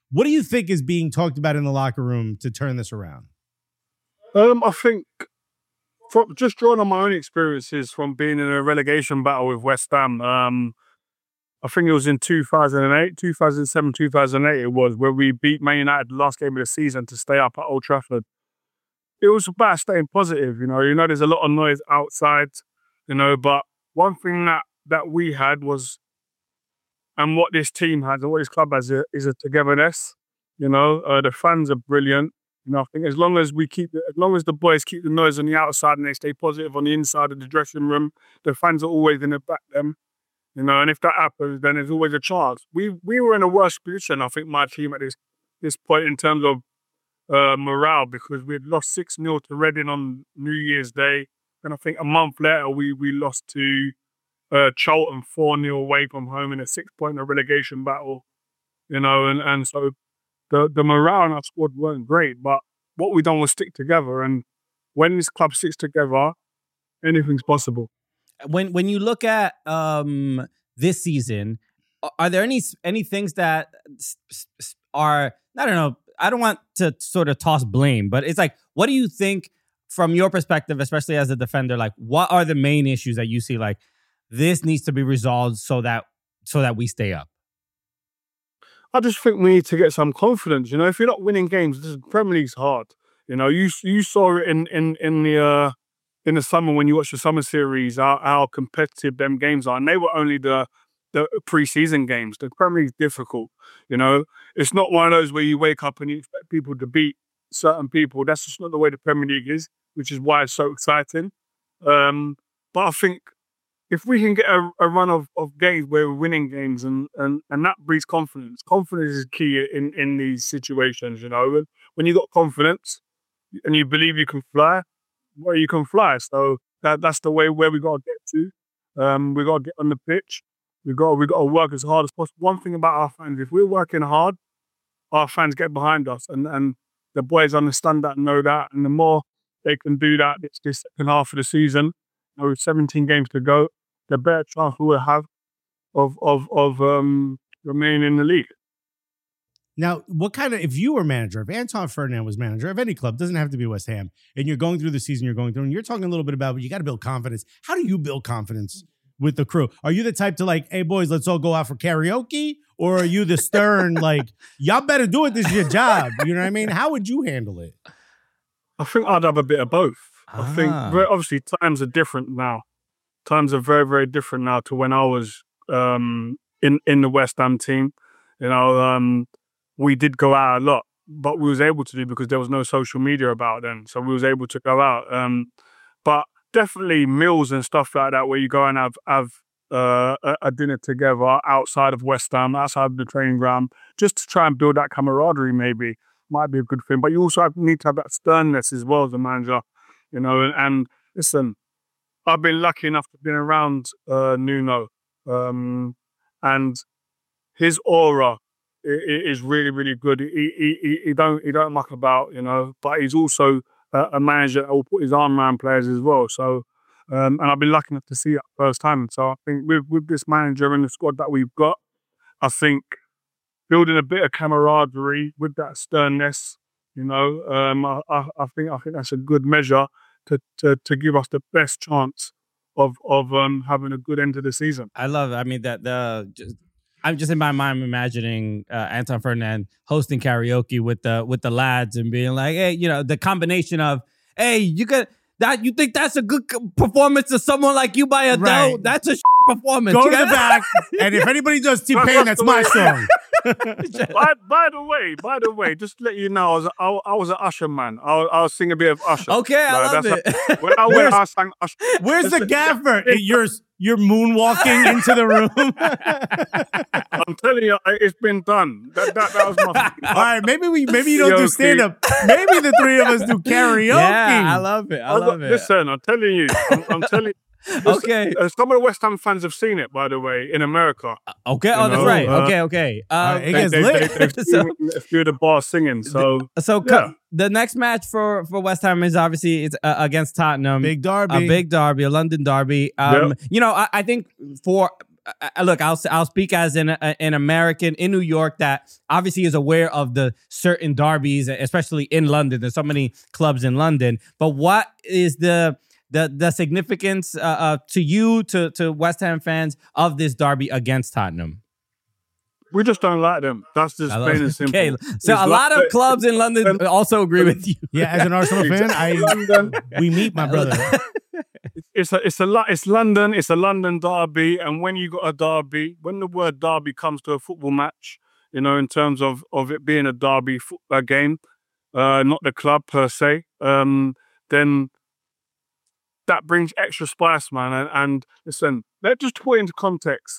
What do you think is being talked about in the locker room to turn this around? Um, I think from just drawing on my own experiences from being in a relegation battle with West Ham, um, I think it was in two thousand eight, two thousand seven, two thousand eight it was, where we beat Man United the last game of the season to stay up at Old Trafford. It was about staying positive, you know. You know, there's a lot of noise outside, you know, but one thing that, that we had was, and what this team has and what this club has, is a togetherness, you know. Uh, the fans are brilliant. You know, I think as long as we keep, as long as the boys keep the noise on the outside and they stay positive on the inside of the dressing room, the fans are always going to back them. You know, and if that happens, then there's always a chance. We we were in a worse position, I think, my team at this this point in terms of uh, morale, because we had lost six nil to Reading on New Year's Day. And I think a month later, we we lost to uh, Charlton four nil away from home in a six-point relegation battle. You know, and, and so the, the morale in our squad weren't great. But what we done was stick together. And when this club sticks together, anything's possible. When when you look at um, this season, are there any any things that are, I don't know, I don't want to sort of toss blame, but it's like, what do you think from your perspective, especially as a defender, like what are the main issues that you see, like this needs to be resolved so that so that we stay up? I just think we need to get some confidence. You know, if you're not winning games, this Premier League's hard. You know, you you saw it in in in the uh, in the summer when you watch the summer series, how, how competitive them games are, and they were only the the pre-season games. The Premier League's difficult. You know, it's not one of those where you wake up and you expect people to beat certain people. That's just not the way the Premier League is, which is why it's so exciting. Um, but I think if we can get a, a run of, of games where we're winning games, and, and, and that breeds confidence. Confidence is key in, in these situations, you know. When you got confidence and you believe you can fly, well, you can fly. So that that's the way where we got to get to. Um, we got to get on the pitch. We got we got to work as hard as possible. One thing about our fans, if we're working hard, our fans get behind us, and, and the boys understand that and know that. And the more they can do that, it's this second half of the season. You know, with seventeen games to go, the better chance we will have of of of um, remaining in the league. Now, what kind of, if you were manager, if Anton Ferdinand was manager of any club, doesn't have to be West Ham, and you're going through the season you're going through, and you're talking a little bit about, you got to build confidence. How do you build confidence with the crew? Are you the type to like, hey boys, let's all go out for karaoke? Or are you the stern, like, y'all better do it, this is your job? You know what I mean? How would you handle it? I think I'd have a bit of both. Ah. I think, very, obviously, times are different now. Times are very, very different now to when I was um, in, in the West Ham team. You know, um, we did go out a lot, but we was able to do because there was no social media about then. So we was able to go out. Um, but definitely meals and stuff like that, where you go and have, have uh, a, a dinner together outside of West Ham, outside of the training ground, just to try and build that camaraderie maybe, might be a good thing. But you also have, need to have that sternness as well as a manager, you know. And, and listen, I've been lucky enough to be around uh, Nuno, um, and his aura is really, really good. He, he, he, he don't he don't muck about, you know, but he's also a, a manager that will put his arm around players as well. So, um, and I've been lucky enough to see that firsthand. So I think with, with this manager and the squad that we've got, I think building a bit of camaraderie with that sternness, you know, um, I, I, I think I think that's a good measure to to, to give us the best chance of of um, having a good end to the season. I love it. I mean, that the just, I'm just in my mind imagining uh, Anton Ferdinand hosting karaoke with the with the lads and being like, hey, you know, the combination of, hey, you could that you think that's a good performance to someone like You by Adele? Right. That's a performance. Go You to gotta- the back, and if anybody does T-Pain, that's my song. by, by the way, by the way, just to let you know, I was I, I was an Usher man. I, I was singing a bit of Usher. Okay, I Like, love that's it. how- when I went, I sang Usher. Where's the gaffer? You're, you're moonwalking into the room. I'm telling you, it's been done. That that, that was my. All right, maybe we maybe you don't do Karaoke. stand up. Maybe the three of us do karaoke. Yeah, I love it. I I got- love it. Listen, I'm telling you, I'm, I'm telling you. Okay. Uh, some of the West Ham fans have seen it, by the way, in America. Okay. Oh, that's know, right. uh, okay. Okay. Um, it They, gets they, lit. they, they've So- seen a few of the bars singing. So So Yeah. co- the next match for, for West Ham is obviously it's uh, against Tottenham. Big derby. A big derby, a London derby. Um, Yep. You know, I, I think for uh, look, I'll I'll speak as an uh, an American in New York that obviously is aware of the certain derbies, especially in London. There's so many clubs in London. But what is the the the significance uh, uh, to you, to to West Ham fans, of this derby against Tottenham? We just don't like them. That's just plain and simple. Okay, so It's a lot like- of clubs in London also agree with you. Yeah, as an Arsenal fan, I London. we meet my brother. It's a, it's a, lo- it's London. It's a London derby, and when you got a derby, when the word derby comes to a football match, you know, in terms of of it being a derby football game, uh, not the club per se, um, then that brings extra spice, man. And, and listen, let's just put it into context.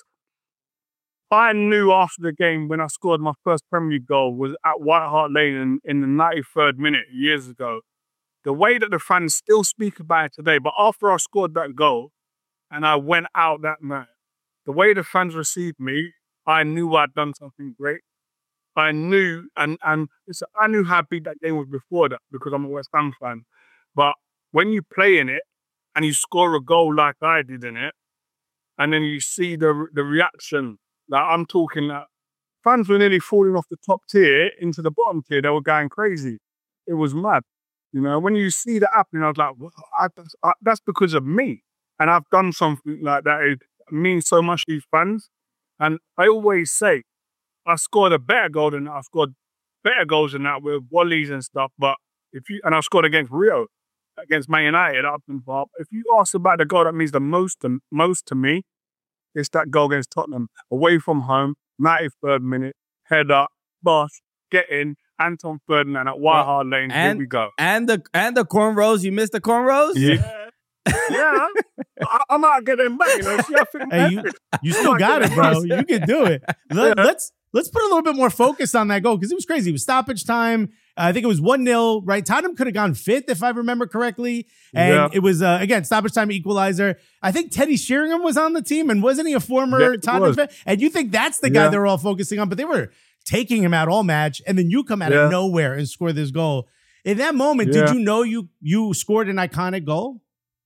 I knew after the game when I scored my first Premier League goal was at White Hart Lane in, in the ninety-third minute years ago. The way that the fans still speak about it today, but after I scored that goal and I went out that night, the way the fans received me, I knew I'd done something great. I knew, and and listen, I knew how big that game was before that because I'm a West Ham fan. But when you play in it and you score a goal like I did in it, and then you see the the reaction, like I'm talking that fans were nearly falling off the top tier into the bottom tier. They were going crazy. It was mad. You know, when you see that happening, I was like, well, I, that's, I, that's because of me. And I've done something like that. It means so much to these fans. And I always say, I scored a better goal than that. I scored better goals than that with volleys and stuff. But if you, and I scored against Rio, against Man United up in Bob. If you ask about the goal that means the most to, most to me, it's that goal against Tottenham. Away from home, ninety-third minute, head up, boss, get in. Anton Ferdinand at White Hart Lane. And, Here we go. And the and the cornrows. You missed the cornrows? Yeah. yeah. I, I might get them back, you know. See, I think Hey, you, you still got it, bro. You can do it. Let, Yeah. Let's let's put a little bit more focus on that goal because it was crazy. It was stoppage time. Uh, I think it was one nil, right? Tottenham could have gone fifth, if I remember correctly. And Yeah. it was, uh, again, stoppage time equalizer. I think Teddy Sheringham was on the team, and wasn't he a former Yeah, he Tottenham was. fan? And you think that's the guy Yeah. they were all focusing on, but they were taking him out all match, and then you come out Yeah. of nowhere and score this goal. In that moment, Yeah. did you know you you scored an iconic goal?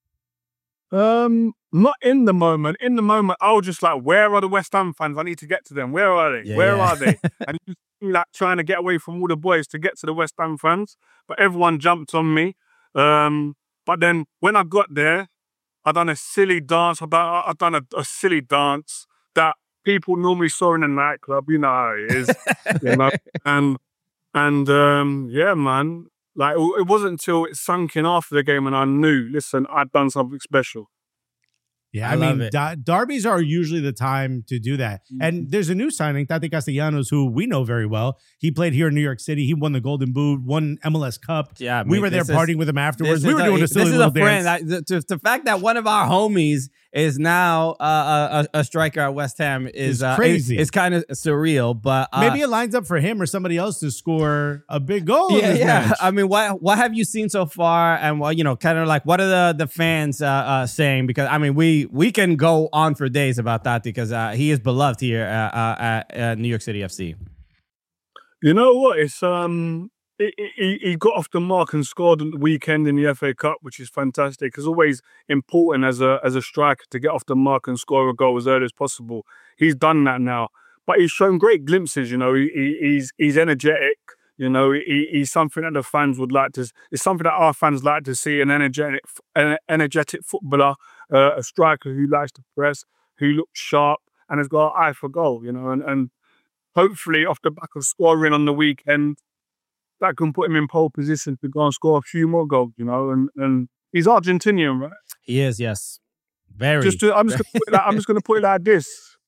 Um, not in the moment. In the moment, I was just like, where are the West Ham fans? I need to get to them. Where are they? Yeah, where yeah. are they? And you just like trying to get away from all the boys to get to the West Ham fans. But everyone jumped on me. Um, but then when I got there, I done a silly dance. About I done a, a silly dance that people normally saw in a nightclub. You know how it is. you know? And and um, yeah, man. Like it wasn't until it sunk in after the game and I knew, listen, I'd done something special. Yeah, I I, love mean, it. da- derbies are usually the time to do that. Mm-hmm. And there's a new signing, Tati Castellanos, who we know very well. He played here in New York City. He won the Golden Boot, won M L S Cup. Yeah, we mate, were there this is- partying with him afterwards. This We is were a- doing a this silly is little a friend. dance. I, the, the fact that one of our homies is now uh, a, a striker at West Ham is It's uh, crazy. It's kind of surreal, but uh, Maybe it lines up for him or somebody else to score a big goal in yeah, this yeah. match. I mean, what what have you seen so far, and what you know, kind of like what are the the fans uh, uh, saying? Because I mean, we we can go on for days about that because uh, he is beloved here uh, uh, at uh, New York City F C. You know what? It's um, he, he, he got off the mark and scored on the weekend in the F A Cup, which is fantastic. It's always important as a as a striker to get off the mark and score a goal as early as possible. He's done that now, but he's shown great glimpses. You know, he, he, he's he's energetic. You know, he, he's something that the fans would like to. It's something that our fans like to see. An energetic, an energetic footballer, uh, a striker who likes to press, who looks sharp, and has got an eye for goal. You know, and and. Hopefully, off the back of scoring on the weekend, that can put him in pole position to go and score a few more goals, you know. And, and he's Argentinian, right? He is, yes, very. Just to, I'm just gonna put it like, I'm just going to put it like this: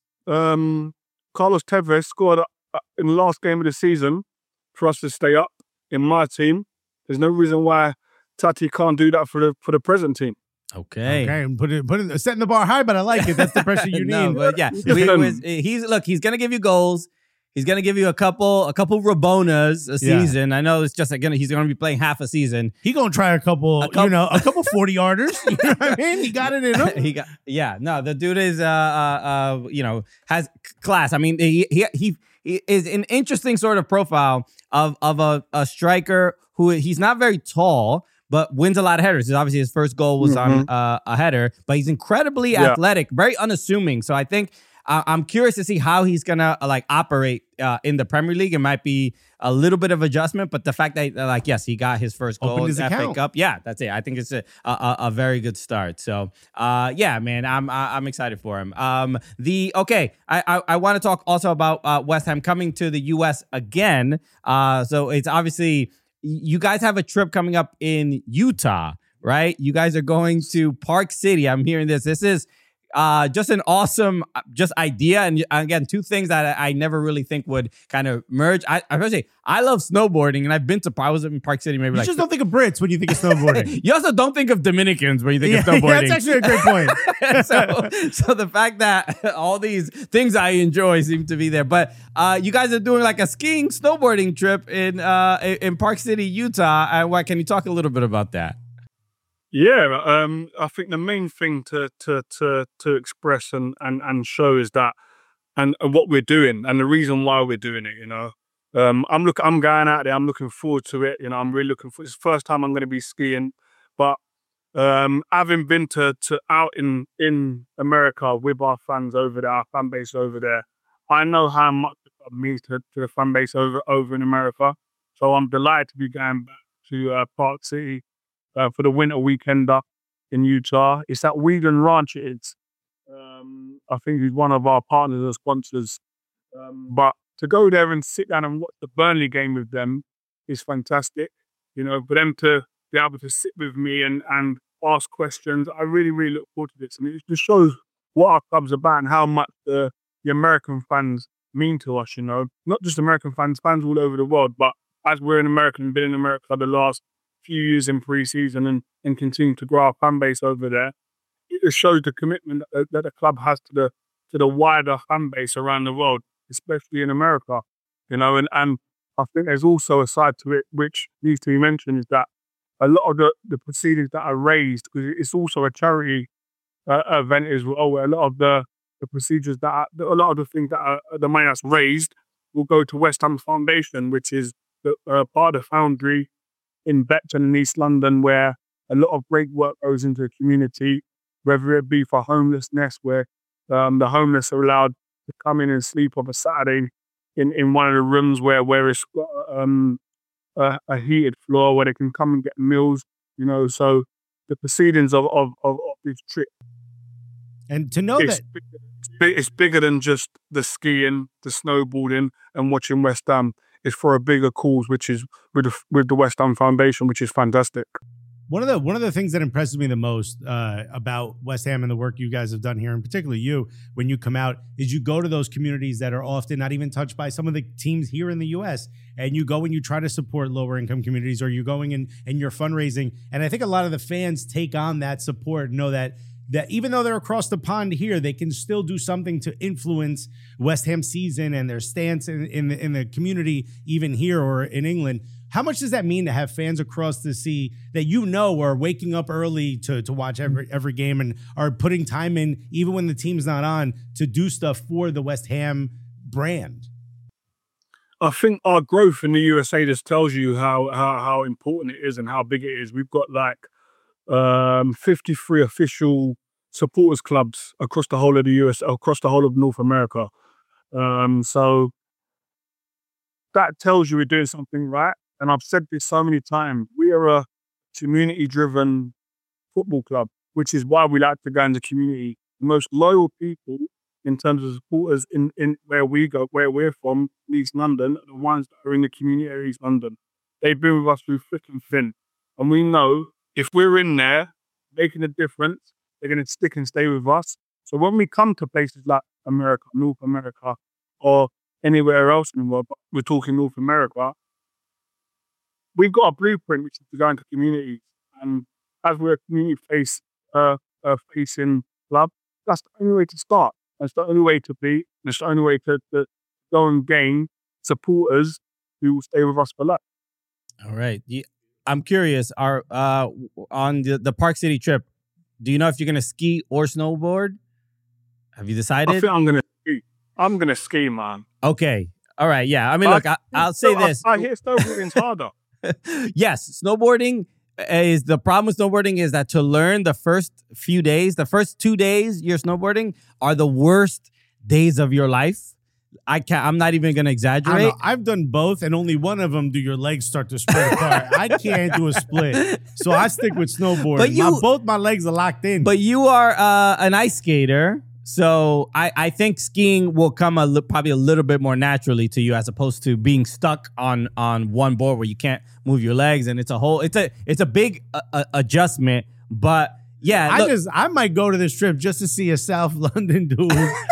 um, Carlos Tevez scored uh, in the last game of the season for us to stay up in my team. There's no reason why Tati can't do that for the for the present team. okay. Okay, and put it, put it, setting the bar high, but I like it. That's the pressure you no, need. but yeah, we, Listen. was, he's look. He's gonna give you goals. He's gonna give you a couple, a couple Rabonas a Yeah. season. I know it's just like gonna. He's gonna be playing half a season. He gonna try a couple, A couple- you know, a couple forty yarders. You know what I mean? He got it in him. he got yeah. No, the dude is uh uh, uh you know has class. I mean, he he he, he is an interesting sort of profile of of a, a striker who he's not very tall, but wins a lot of headers. Obviously, his first goal was on uh, a header, but he's incredibly Yeah. athletic, very unassuming. So I think uh, I'm curious to see how he's gonna uh, like operate uh, in the Premier League. It might be a little bit of adjustment, but the fact that uh, like yes, he got his first goal Opened in his the F A account. Cup. Yeah, that's it. I think it's a a, a very good start. So uh, yeah, man, I'm I'm excited for him. Um, the okay, I I, I want to talk also about uh, West Ham coming to the U S again. Uh, so it's obviously you guys have a trip coming up in Utah, right? You guys are going to Park City. I'm hearing this. This is uh, just an awesome uh, just idea. And again, two things that I, I never really think would kind of merge. I, I would say I love snowboarding, and I've been to, I was in Park City maybe You like just don't think of Brits when you think of snowboarding. You also don't think of Dominicans when you think yeah, of snowboarding. that's actually a great point. so, so the fact that all these things I enjoy seem to be there, but uh, you guys are doing like a skiing, snowboarding trip in uh, in Park City, Utah. And what can you talk a little bit about that? Yeah, um, I think the main thing to to to to express and and and show is that, and, and what we're doing, and the reason why we're doing it. You know, um, I'm look, I'm going out there. I'm looking forward to it. You know, I'm really looking for. It's the first time I'm going to be skiing, but um, having been to to out in in America with our fans over there, our fan base over there, I know how much it means to, to the fan base over over in America. So I'm delighted to be going back to uh, Park City. Uh, for the winter weekend up in Utah. It's at Whelan Ranch. It's, um, I think he's one of our partners and sponsors. Um, but to go there and sit down and watch the Burnley game with them is fantastic. You know, for them to be able to sit with me and, and ask questions, I really, really look forward to this. And it just shows what our club's about and how much the, the American fans mean to us, you know. Not just American fans, fans all over the world, but as we're in America and been in America the last few years in pre-season and, and continue to grow our fan base over there, it just shows the commitment that, that the club has to the to the wider fan base around the world, especially in America. You know, and, and I think there's also a side to it which needs to be mentioned, is that a lot of the, the proceedings that are raised, because it's also a charity uh, event as well, where a lot of the, the procedures that are, a lot of the things that are the money that's raised will go to West Ham Foundation, which is the, uh, part of the Foundry in Beckton in East London, where a lot of great work goes into the community, whether it be for homelessness, where um, the homeless are allowed to come in and sleep on a Saturday in, in one of the rooms where, where it's got um, a, a heated floor where they can come and get meals, you know. So the proceedings of, of, of, of this trip, And to know it's, that bigger, it's, big, it's bigger than just the skiing, the snowboarding, and watching West Ham. It's for a bigger cause, which is with the, with the West Ham Foundation, which is fantastic. One of the one of the things that impresses me the most uh, about West Ham and the work you guys have done here, and particularly you, when you come out, is you go to those communities that are often not even touched by some of the teams here in the U S, and you go and you try to support lower income communities, or you're going in and you're fundraising. And I think a lot of the fans take on that support, know that that even though they're across the pond here, they can still do something to influence West Ham season and their stance in, in, the, in the community, even here or in England. How much does that mean to have fans across the sea that you know are waking up early to, to watch every, every game and are putting time in, even when the team's not on, to do stuff for the West Ham brand? I think our growth in the U S A just tells you how, how, how important it is and how big it is. We've got like um, fifty-three official supporters clubs across the whole of the U S, across the whole of North America. Um, so that tells you we're doing something right. And I've said this so many times, we are a community-driven football club, which is why we like to go in the community. The most loyal people in terms of supporters in, in where we go, where we're from, East London, are the ones that are in the community of East London. They've been with us through thick and thin. And we know if we're in there making a difference, they're going to stick and stay with us. So when we come to places like America, North America, or anywhere else in the world, but we're talking North America, we've got a blueprint, which is to go into communities. And as we're a community face, uh, uh, facing club, that's the only way to start. That's the only way to be. That's the only way to, to go and gain supporters who will stay with us for life. All right. I'm curious, are uh, on the, the Park City trip, do you know if you're going to ski or snowboard? Have you decided? I think I'm going to ski. I'm going to ski, man. Okay. All right. Yeah. I mean, look, I, I'll say this. I, I hear snowboarding's harder. Yes. Snowboarding is the problem with snowboarding is that to learn the first few days, the first two days you're snowboarding are the worst days of your life. I can't. I'm not even gonna I don't exaggerate. know. I've done both, and only one of them do your legs start to spread apart. I can't do a split, so I stick with snowboarding. But you- my, both my legs are locked in. But you are uh, an ice skater, so I, I think skiing will come a li- probably a little bit more naturally to you as opposed to being stuck on on one board where you can't move your legs, and it's a whole it's a it's a big uh, uh, adjustment. But yeah, I look, just I might go to this trip just to see a South London dude.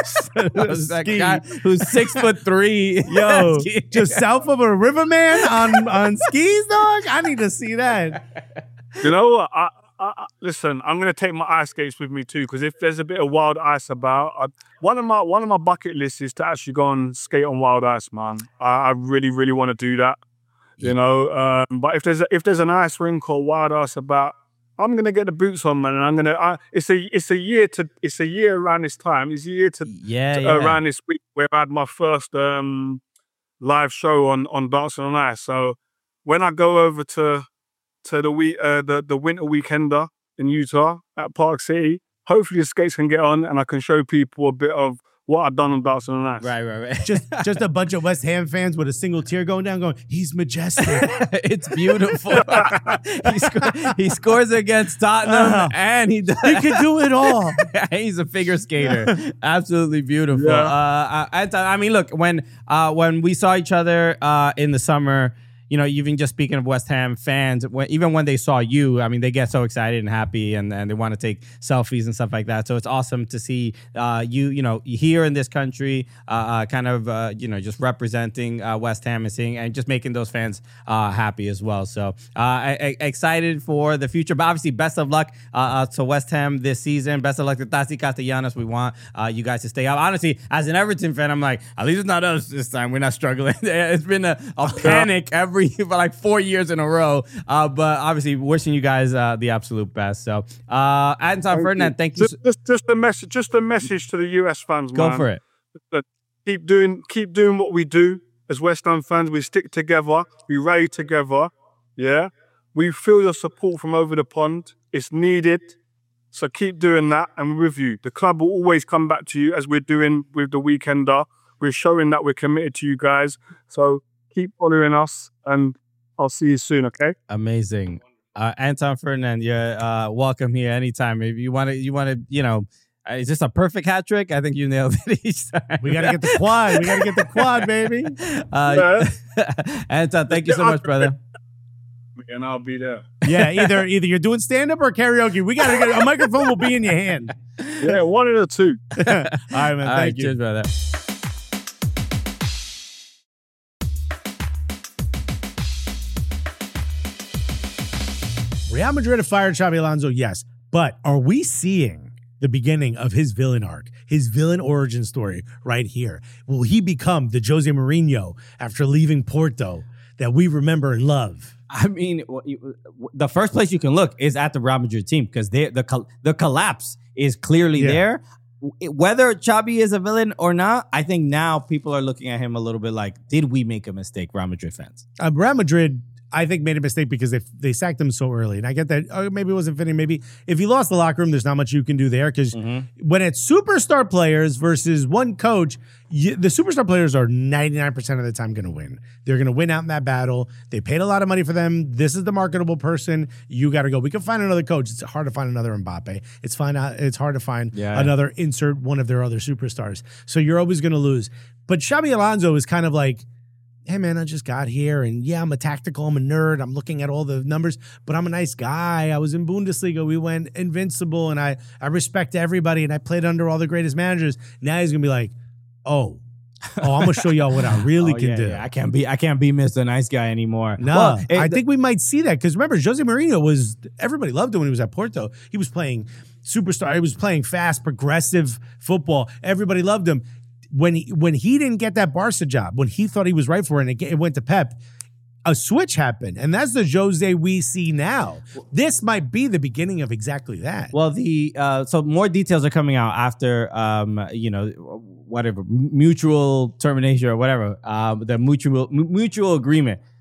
that ski. guy who's six foot three, Yo, skiing. just south of a riverman on on skis, dog. I need to see that. You know what? I, I, I, listen, I'm gonna take my ice skates with me too, because if there's a bit of wild ice about, I, one of my one of my bucket lists is to actually go and skate on wild ice, man. I, I really, really want to do that. You know, um, but if there's a, if there's an ice rink or wild ice about, I'm gonna get the boots on, man, and I'm gonna. I, it's a it's a year to it's a year around this time. It's a year to, yeah, to yeah. around this week where I had my first um, live show on on Dancing on Ice. So when I go over to to the week uh, the the winter weekender in Utah at Park City, hopefully the skates can get on and I can show people a bit of what I've done on Dancing on Ice. Right, right, right. Just just a bunch of West Ham fans with a single tear going down, going, "He's majestic." It's beautiful. he, sco- he scores against Tottenham, Uh-huh. and he does. He could do it all. He's a figure skater. Absolutely beautiful. Yeah. Uh, I, I mean, look, when uh, when we saw each other uh, in the summer, you know, even just speaking of West Ham fans, when, even when they saw you, I mean, they get so excited and happy, and, and they want to take selfies and stuff like that. So it's awesome to see uh, you, you know, here in this country, uh, uh, kind of, uh, you know, just representing uh, West Ham and seeing and just making those fans uh, happy as well. So uh, I, I, excited for the future. But obviously, best of luck uh, uh, to West Ham this season. Best of luck to Tati Castellanos. We want uh, you guys to stay up. Honestly, as an Everton fan, I'm like, at least it's not us this time. We're not struggling. It's been a, a panic every for like four years in a row. Uh, but obviously, wishing you guys uh, the absolute best. So, uh, Anton Ferdinand, thank you. Just, just, just a message, just a message to the U S fans, Go man. for it. That Keep doing, keep doing what we do as West Ham fans. We stick together. We rally together. Yeah, we feel your support from over the pond. It's needed. So keep doing that, and we're with you. The club will always come back to you, as we're doing with the Weekender. We're showing that we're committed to you guys. So keep following us, and I'll see you soon, okay? Amazing. Uh, Anton Ferdinand, you're uh, welcome here anytime. If you want to, you want to, you know, uh, is this a perfect hat trick? I think you nailed it each time. We gotta get the quad. We gotta get the quad, baby. Uh, Anton, thank you so much, brother. And I'll be there. Yeah, either either you're doing stand up or karaoke. We gotta get a microphone. Will be in your hand. Yeah, one of the two. All right, man. All Thank right, you. cheers, brother. Real Madrid have fired Xabi Alonso, yes. But are we seeing the beginning of his villain arc, his villain origin story right here? Will he become the Jose Mourinho after leaving Porto that we remember and love? I mean, w- you- w- the first place you can look is at the Real Madrid team because they the col- the collapse is clearly Yeah. there. W- Whether Xabi is a villain or not, I think now people are looking at him a little bit like, did we make a mistake, Real Madrid fans? Uh, Real Madrid, I think, made a mistake because they they sacked him so early. And I get that, oh, maybe it wasn't fitting. Maybe if you lost the locker room, there's not much you can do there because when it's superstar players versus one coach, you, the superstar players are ninety-nine percent of the time going to win. They're going to win out in that battle. They paid a lot of money for them. This is the marketable person. You got to go. We can find another coach. It's hard to find another Mbappe. It's fine. It's hard to find Yeah. another insert one of their other superstars. So you're always going to lose. But Xabi Alonso is kind of like, hey, man, I just got here, and yeah, I'm a tactical, I'm a nerd, I'm looking at all the numbers, but I'm a nice guy. I was in Bundesliga, we went invincible, and I, I respect everybody, and I played under all the greatest managers. Now he's going to be like, oh, oh, I'm going to show y'all what I really Oh, can yeah, do. yeah. I can't be I can't be Mister Nice Guy anymore. No, Well, it- I think we might see that because remember, Jose Mourinho was, everybody loved him when he was at Porto. He was playing superstar, he was playing fast, progressive football. Everybody loved him. When he, when he didn't get that Barca job, when he thought he was right for it and it, it went to Pep, a switch happened. And that's the Jose we see now. This might be the beginning of exactly that. Well, the uh, so more details are coming out after um, you know, whatever mutual termination or whatever, um, the mutual mu- mutual agreement.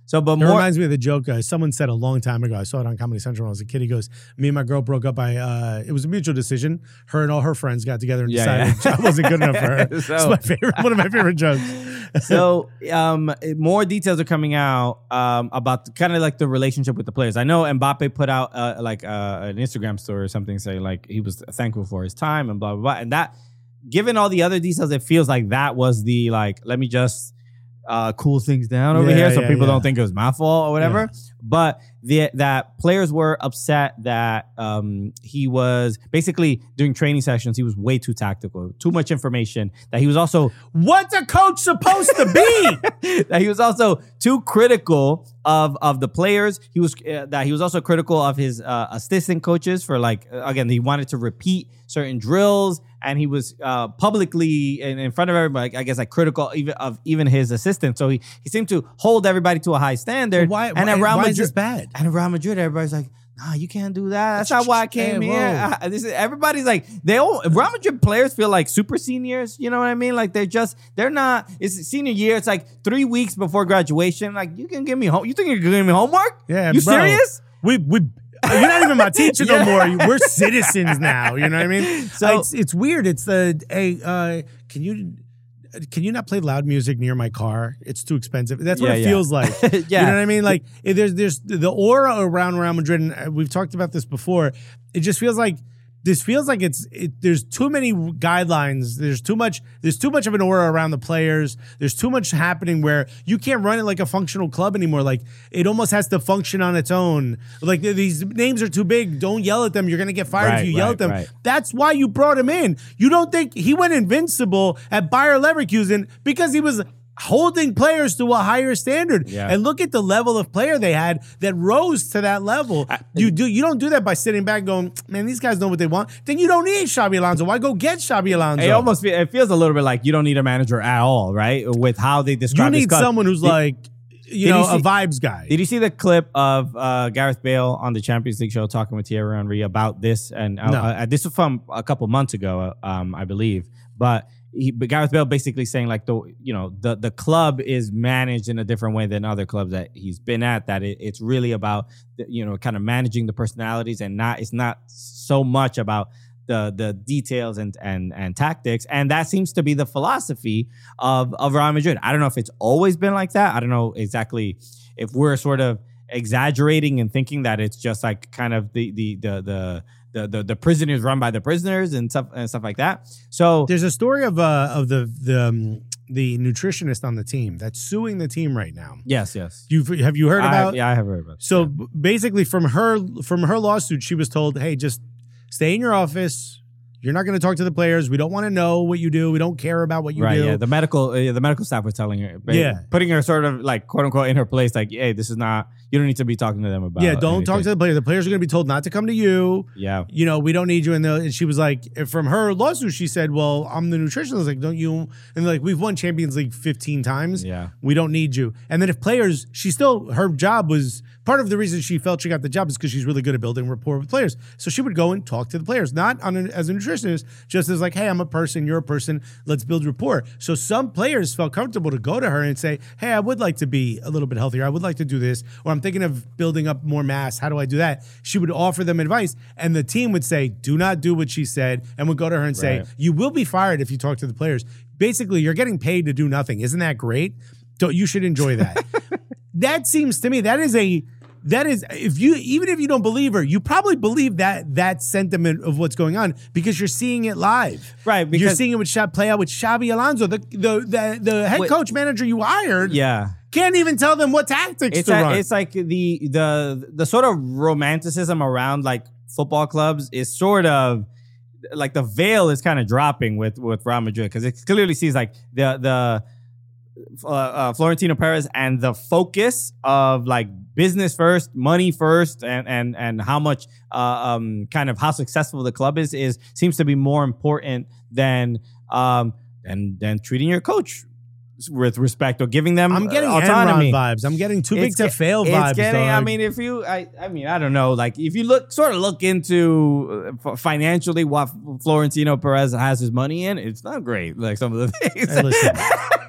So, but It more. reminds me of the joke uh, someone said a long time ago. I saw it on Comedy Central when I was a kid. He goes, me and my girl broke up by, uh, it was a mutual decision. Her and all her friends got together and Yeah, decided I wasn't good enough for her. So- It's my favorite, one of my favorite jokes. So, um, more details are coming out um, about kind of like the relationship with the players. I know Mbappe put out uh, like uh, an Instagram story or something saying like he was thankful for his time and blah blah blah. And that, given all the other details, it feels like that was the like let me just uh, cool things down over Yeah, here so yeah, people yeah. don't think it was my fault or whatever. But the that players were upset that um, he was basically during training sessions he was way too tactical, too much information. That he was also What's a coach supposed to be? that he was also too critical of of the players. He was uh, that he was also critical of his uh, assistant coaches for like uh, again he wanted to repeat certain drills, and he was uh, publicly in, in front of everybody. I guess like critical even of even his assistant. So he he seemed to hold everybody to a high standard. Why, and why, at Real why Madrid, is this bad? and at Real Madrid, everybody's like, nah, you can't do that. That's not why I came Hey, here. whoa. I- this is, everybody's like, they all, Real Madrid players feel like super seniors. You know what I mean? Like they're just, they're not, it's senior year. It's like three weeks before graduation. Like you can give me home. You think you can give me homework? Yeah, You bro. serious? We, we, you're not even my teacher Yeah. no more. We're citizens now. You know what I mean? So- So it's, it's weird. It's the, hey, uh, can you, can you not play loud music near my car? It's too expensive. That's what Yeah, it yeah. feels like. Yeah. You know what I mean? Like if there's there's the aura around Real Madrid, and uh, we've talked about this before. It just feels like this feels like it's it, there's too many guidelines. There's too much. There's too much of an aura around the players. There's too much happening where you can't run it like a functional club anymore. Like it almost has to function on its own. Like these names are too big. Don't yell at them. You're gonna get fired Right, if you yell right, at them. right. That's why you brought him in. You don't think he went invincible at Bayer Leverkusen because he was holding players to a higher standard. Yeah. And look at the level of player they had that rose to that level. you do you don't do that by sitting back going, man, these guys know what they want. Then you don't need Xabi Alonso. Why go get Xabi Alonso? It almost fe- it feels a little bit like you don't need a manager at all, right? With how they you describe his need club. someone who's Did- like, you did know, you see- a vibes guy. Did you see the clip of uh, Gareth Bale on the Champions League show talking with Thierry Henry about this? And uh, No. uh, this was from a couple months ago, um, I believe. But, he, but Gareth Bale basically saying like the you know the the club is managed in a different way than other clubs that he's been at. That it, it's really about the, you know kind of managing the personalities and not it's not so much about the the details and and and tactics. And that seems to be the philosophy of of Real Madrid. I don't know if it's always been like that. I don't know exactly if we're sort of exaggerating and thinking that it's just like kind of the the the the the the, the prisoners run by the prisoners and stuff and stuff like that. So There's a story of uh of the the um, the nutritionist on the team that's suing the team right now. yes, yes. You've have you heard I- about? yeah, I have heard about it. So b- basically, from her from her lawsuit, she was told, "Hey, just stay in your office. You're not going to talk to the players. We don't want to know what you do. We don't care about what you right, do." yeah. The medical, uh, the medical staff was telling her, ba- Yeah. putting her sort of like quote unquote in her place, like, "Hey, this is not. You don't need to be talking to them about." yeah, don't talk anything." to the players. The players are going to be told not to come to you. Yeah, You know, we don't need you. And, the, and she was like, from her lawsuit, she said, "Well, I'm the nutritionist." I was like, "Don't you?" And like, we've won Champions League fifteen times. yeah. We don't need you. And then if players, she still, her job was, part of the reason she felt she got the job is because she's really good at building rapport with players. So she would go and talk to the players, not on an, as a nutritionist, just as like, hey, I'm a person, you're a person, let's build rapport. So some players felt comfortable to go to her and say, hey, I would like to be a little bit healthier. I would like to do this. Or I'm thinking of building up more mass. How do I do that? She would offer them advice. And the team would say, do not do what she said. And would go to her and say, Right. you will be fired if you talk to the players. Basically, you're getting paid to do nothing. Isn't that great? Don't, you should enjoy that. That seems to me, that is a, that is, if you, even if you don't believe her, you probably believe that, that sentiment of what's going on because you're seeing it live. Right, You're because- seeing it with Sha- play out with Xabi Alonso, the, the, the, the head Wait. coach manager you hired. Yeah. Can't even tell them what tactics It's to a, run. it's like the the the sort of romanticism around like football clubs is sort of like the veil is kind of dropping with with Real Madrid because it clearly sees like the the uh, uh, Florentino Perez and the focus of like business first, money first, and and and how much uh, um kind of how successful the club is is seems to be more important than um than than treating your coach with respect or giving them I'm getting autonomy. Enron vibes. I'm getting too big It's to get- fail it's vibes. getting, I dog. mean, if you, I, I mean, I don't know. Like, if you look, sort of look into uh, f- financially what Florentino Perez has his money in, it's not great. Like some of the things. Hey, listen.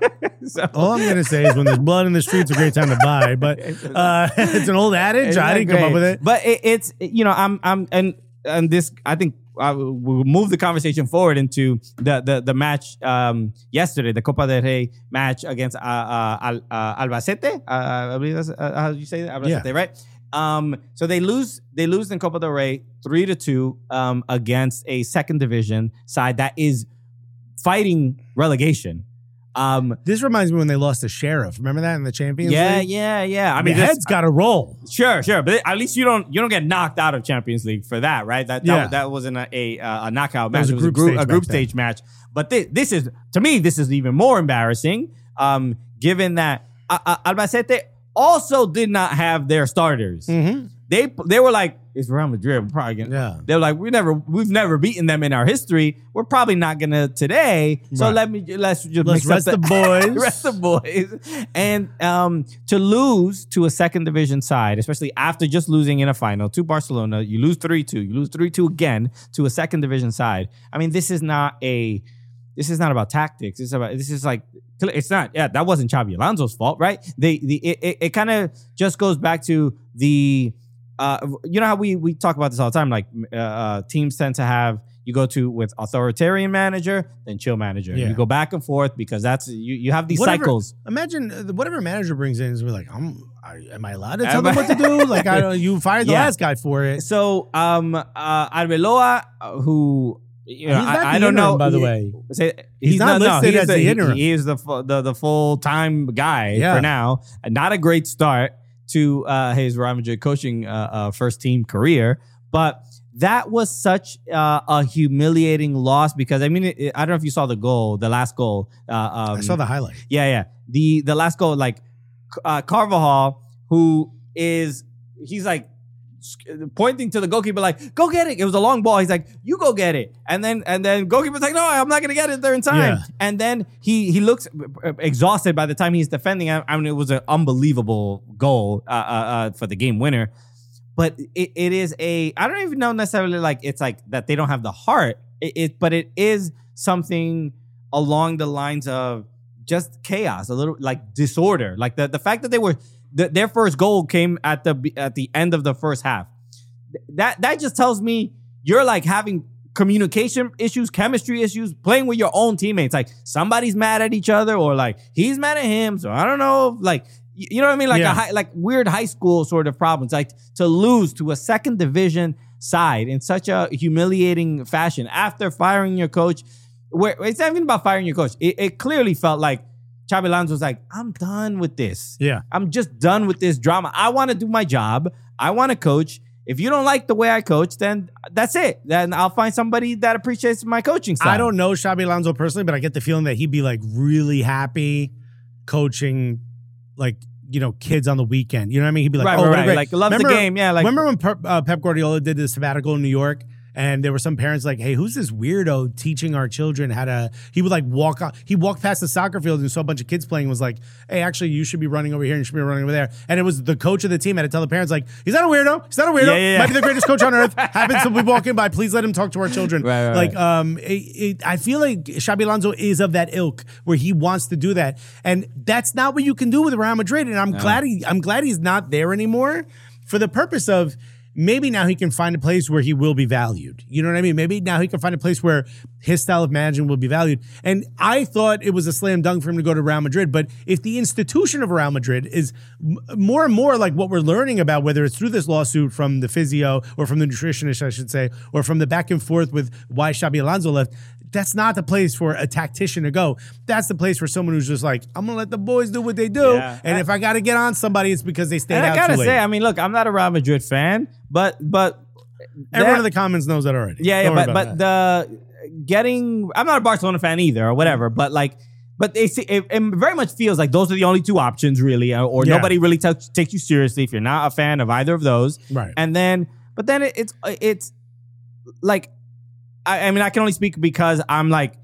So, All I'm gonna say is when there's blood in the streets, a great time to buy. But uh, it's an old adage. it's I not didn't come great. up with it. But it, it's you know I'm I'm and and this I think I will we'll move the conversation forward into the the the match um, yesterday, the Copa del Rey match against uh, uh, Al, uh, Albacete. Uh, I believe that's uh, how you say that, Albacete, Yeah. right? Um, so they lose they lose in Copa del Rey three to two um, against a second division side that is fighting relegation. Um, This reminds me when they lost to Sheriff. Remember that in the Champions yeah, League? yeah, yeah. I I mean, mean, this- head's got to roll. Sure, sure, but at least you don't you don't get knocked out of Champions League for that, right? That that, Yeah. that wasn't a a, uh, a knockout That match. was a it was a group group stage a group back then. stage match. But this, this is to me this is even more embarrassing, um, given that uh, uh, Albacete also did not have their starters. Mm-hmm. They they were like, it's Real Madrid. We're probably gonna. Yeah. They were like, we never we've never beaten them in our history. We're probably not gonna today. So Right. let me let's just Let's mix up rest the boys. rest the boys. And um, to lose to a second division side, especially after just losing in a final to Barcelona, you lose three two. You lose three two again to a second division side. I mean, this is not a this is not about tactics. It's about this is like it's not. Yeah, that wasn't Xabi Alonso's fault, right? They the it it, it kind of just goes back to the uh, you know how we we talk about this all the time. Like uh, uh, teams tend to have. You go to with authoritarian manager, then chill manager. Yeah. You go back and forth because that's you. You have these Whatever- cycles. Imagine uh, whatever manager brings in is like, I'm, I, am I allowed to Am tell them I- what to do? Like, I don't, you fired the Yeah. last guy for it. So, um, uh, Arbeloa, uh, who you know, He's not I, the I don't interim, know. by the he- way. say- He's not listed he's as the he- interim. He is the fu- the the full time guy Yeah. for now. And not a great start to uh, his Real Madrid coaching uh, uh, first team career, but. That was such uh, a humiliating loss because I mean it, it- I don't know if you saw the goal, the last goal. Uh, um, I saw the highlight. Yeah, yeah. The the last goal, like uh, Carvajal, who is he's like pointing to the goalkeeper, like, go get it. It was a long ball. He's like, you go get it. And then and then goalkeeper's like, no, I'm not gonna get it there in time. Yeah. And then he he looks exhausted by the time he's defending. I, I mean, it was an unbelievable goal uh, uh, uh, for the game winner. But it, it is a I don't even know necessarily like it's like that they don't have the heart. It, it but it is something along the lines of just chaos, a little like disorder. Like the, the fact that they were the, their first goal came at the at the end of the first half. That that just tells me you're like having communication issues, chemistry issues, playing with your own teammates. Like somebody's mad at each other, or like he's mad at him. So I don't know, like. You know what I mean? Like Yeah. a high, like weird high school sort of problems. Like to lose to a second division side in such a humiliating fashion after firing your coach. Where it's not even about firing your coach. It, it clearly felt like Xabi Alonso was like, I'm done with this. Yeah. I'm just done with this drama. I want to do my job. I want to coach. If you don't like the way I coach, then that's it. Then I'll find somebody that appreciates my coaching style. I don't know Xabi Alonso personally, but I get the feeling that he'd be like really happy coaching like, you know, kids on the weekend. You know what I mean? He'd be like, Right, oh, right, what a right. great- Like, loves the Remember- game. Yeah, like- remember when Pep, uh, Pep Guardiola did the sabbatical in New York? And there were some parents like, hey, who's this weirdo teaching our children how to, he would like walk on, he walked past the soccer field and saw a bunch of kids playing and was like, hey, actually, you should be running over here and you should be running over there. And it was the coach of the team had to tell the parents like, he's not a weirdo. He's not a weirdo. Yeah, yeah, yeah. Might be the greatest coach on earth. Happens to be walking by. Please let him talk to our children. Right, right, like, right. um, it, it, I feel like Xabi Alonso is of that ilk where he wants to do that. And that's not what you can do with Real Madrid. And I'm glad he, I'm glad he's not there anymore for the purpose of, maybe now he can find a place where he will be valued. You know what I mean? Maybe now he can find a place where his style of managing will be valued. And I thought it was a slam dunk for him to go to Real Madrid. But if the institution of Real Madrid is m- more and more like what we're learning about, whether it's through this lawsuit from the physio or from the nutritionist, I should say, or from the back and forth with why Xabi Alonso left, that's not the place for a tactician to go. That's the place for someone who's just like, I'm going to let the boys do what they do. Yeah. And if I got to get on somebody, it's because they stayed And out I gotta too late. say, I mean, look, I'm not a Real Madrid fan, but but Everyone that- in the comments knows that already. Yeah, yeah, Don't worry but about but that. the getting I'm not a Barcelona fan either or whatever, but like but they see, it, it very much feels like those are the only two options really, or, or Yeah. nobody really t- takes you seriously if you're not a fan of either of those. Right. And then but then it, it's it's like I, I mean I can only speak because I'm like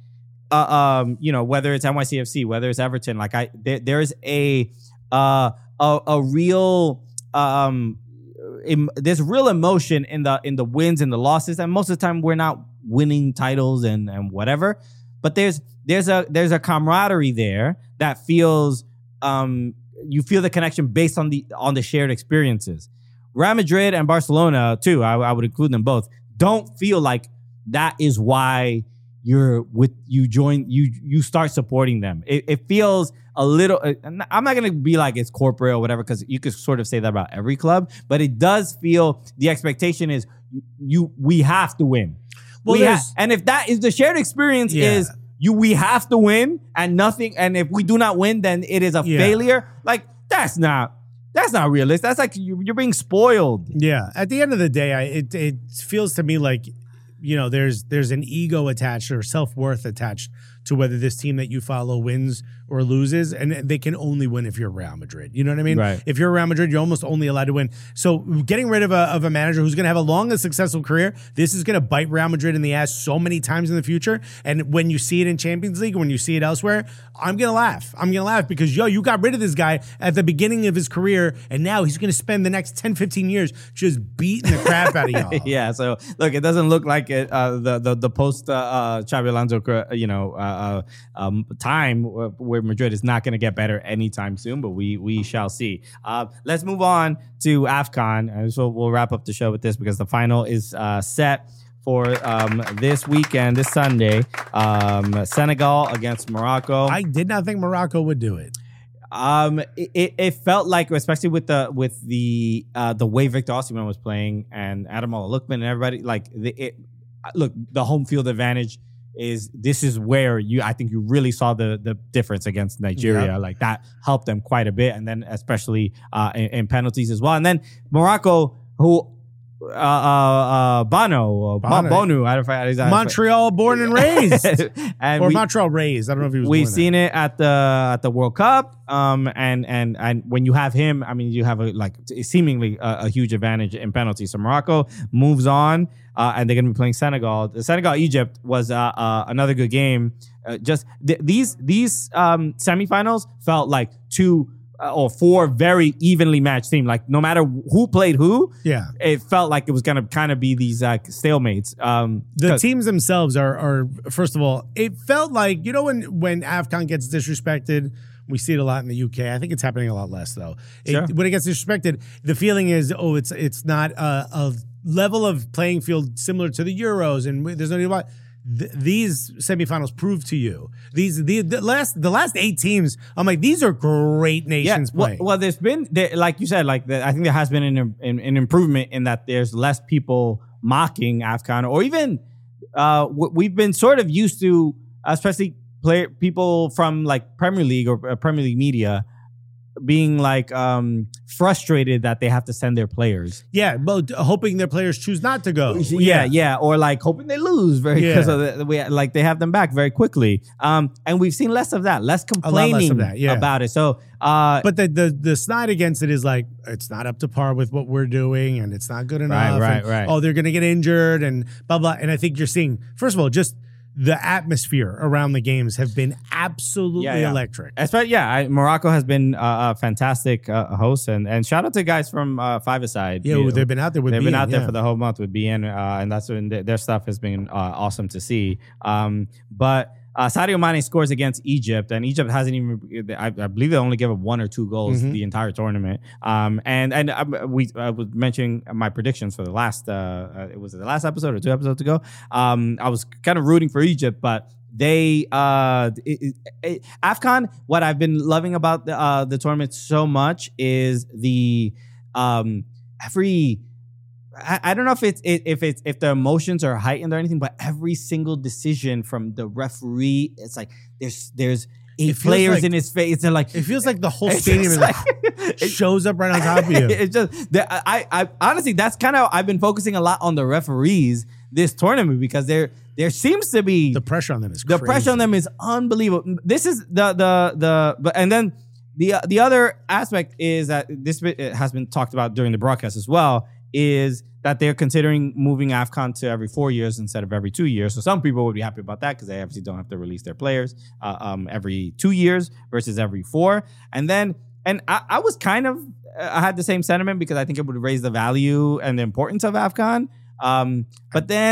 uh, um you know whether it's N Y C F C, whether it's Everton, like I there, there's a uh a, a real um em- there's real emotion in the in the wins and the losses, and most of the time we're not winning titles and and whatever, but there's there's a there's a camaraderie there that feels um, you feel the connection based on the on the shared experiences. Real Madrid and Barcelona too, I, I would include them both, don't feel like that is why you're with you join you you start supporting them. It, it feels a little. I'm not gonna be like it's corporate or whatever, because you could sort of say that about every club, but it does feel the expectation is you we have to win. Well, we ha- and if that is the shared experience Yeah. is you we have to win and nothing, and if we do not win, then it is a Yeah. failure. Like that's not. That's not realistic. That's like you, you're being spoiled. Yeah. At the end of the day, I, it it feels to me like, you know, there's there's an ego attached or self-worth attached to whether this team that you follow wins or loses, and they can only win if you're Real Madrid. You know what I mean? Right. If you're Real Madrid, you're almost only allowed to win. So getting rid of a, of a manager who's going to have a long and successful career, this is going to bite Real Madrid in the ass so many times in the future. And when you see it in Champions League, when you see it elsewhere, I'm going to laugh. I'm going to laugh because, yo, you got rid of this guy at the beginning of his career, and now he's going to spend the next ten, fifteen years just beating the crap out of y'all. Yeah. So look, it doesn't look like it. Uh, the the the post uh, uh, Xabi Alonso, uh, you know, uh, uh, um, time where Madrid is not going to get better anytime soon, but we we shall see. Uh, let's move on to AFCON, and so we'll wrap up the show with this because the final is uh, set for um, this weekend, this Sunday. Um, Senegal against Morocco. I did not think Morocco would do it. Um, it, it, it felt like, especially with the with the uh, the way Victor Osimhen was playing and Adam Lukman and everybody, like the, it, look, the home field advantage is this is where you I think you really saw the the difference against Nigeria. Yep. Like that helped them quite a bit, and then especially uh, in, in penalties as well. And then Morocco, who uh, uh, uh, Bono, Bono. Bonu, I don't know if I- Montreal born and raised. and or we, Montreal raised. I don't know if he was We've born seen it at the at the World Cup, um, and and and when you have him, I mean, you have a like seemingly a, a huge advantage in penalties. So Morocco moves on, uh, and they're going to be playing Senegal. The Senegal Egypt was uh, uh, another good game. Uh, just th- these these um, semifinals felt like two uh, or four very evenly matched teams. Like no matter who played who, Yeah. it felt like it was going to kind of be these uh, stalemates. Um, The 'cause- teams themselves are, are, first of all, it felt like, you know, when, when AFCON gets disrespected, we see it a lot in the U K. I think it's happening a lot less, though. It, Sure. When it gets disrespected, the feeling is, oh, it's it's not a, a level of playing field similar to the Euros, and there's no need about. Th- these semifinals prove to you these the, the last the last eight teams. I'm like, these are great nations well, playing. well, there's been, there, like you said, like the, I think there has been an, an, an improvement in that there's less people mocking AFCON, or even uh, w- we've been sort of used to, especially player people from like Premier League or uh, Premier League media, being like um, frustrated that they have to send their players. yeah, but hoping their players choose not to go. Yeah, yeah, or like hoping they lose very Yeah. because of the, we like they have them back very quickly. Um, and we've seen less of that, less lot less complaining of that, yeah. about it. So, uh, But the, the the snide against it is like, it's not up to par with what we're doing, and it's not good enough. right, and, right. Oh, they're going to get injured and blah, blah. And I think you're seeing, first of all, just the atmosphere around the games have been absolutely Yeah, yeah. electric. Especially, yeah, I, Morocco has been uh, a fantastic uh, host, and, and shout out to guys from uh, Five-A-Side. Yeah, You know, they've been out there with They've B N, been out there yeah. for the whole month with B N, uh, and that's when th- their stuff has been uh, awesome to see. Um, but uh, Sadio Mane scores against Egypt, and Egypt hasn't even, I, I believe they only gave up one or two goals Mm-hmm. the entire tournament. Um, and and uh, we I was mentioning my predictions for the last, uh, uh, it was the last episode or two episodes ago. Um, I was kind of rooting for Egypt, but They uh it, it, it, AFCON, what I've been loving about the uh the tournament so much is the um every I, I don't know if it's if it's if the emotions are heightened or anything, but every single decision from the referee, it's like there's there's eight feels players like- in his face. They're like It feels like the whole It's stadium just is like- like, shows up right on top of you. it's just that I, I honestly that's kind of I've been focusing a lot on the referees this tournament because there there seems to be The pressure on them is the crazy. pressure on them is unbelievable. This is the the the but and then the uh, the other aspect is that this bit- it has been talked about during the broadcast as well, is that they're considering moving AFCON to every four years instead of every two years. So some people would be happy about that because they obviously don't have to release their players uh, um, every two years versus every four. And then and I, I was kind of I had the same sentiment because I think it would raise the value and the importance of AFCON. Um, but then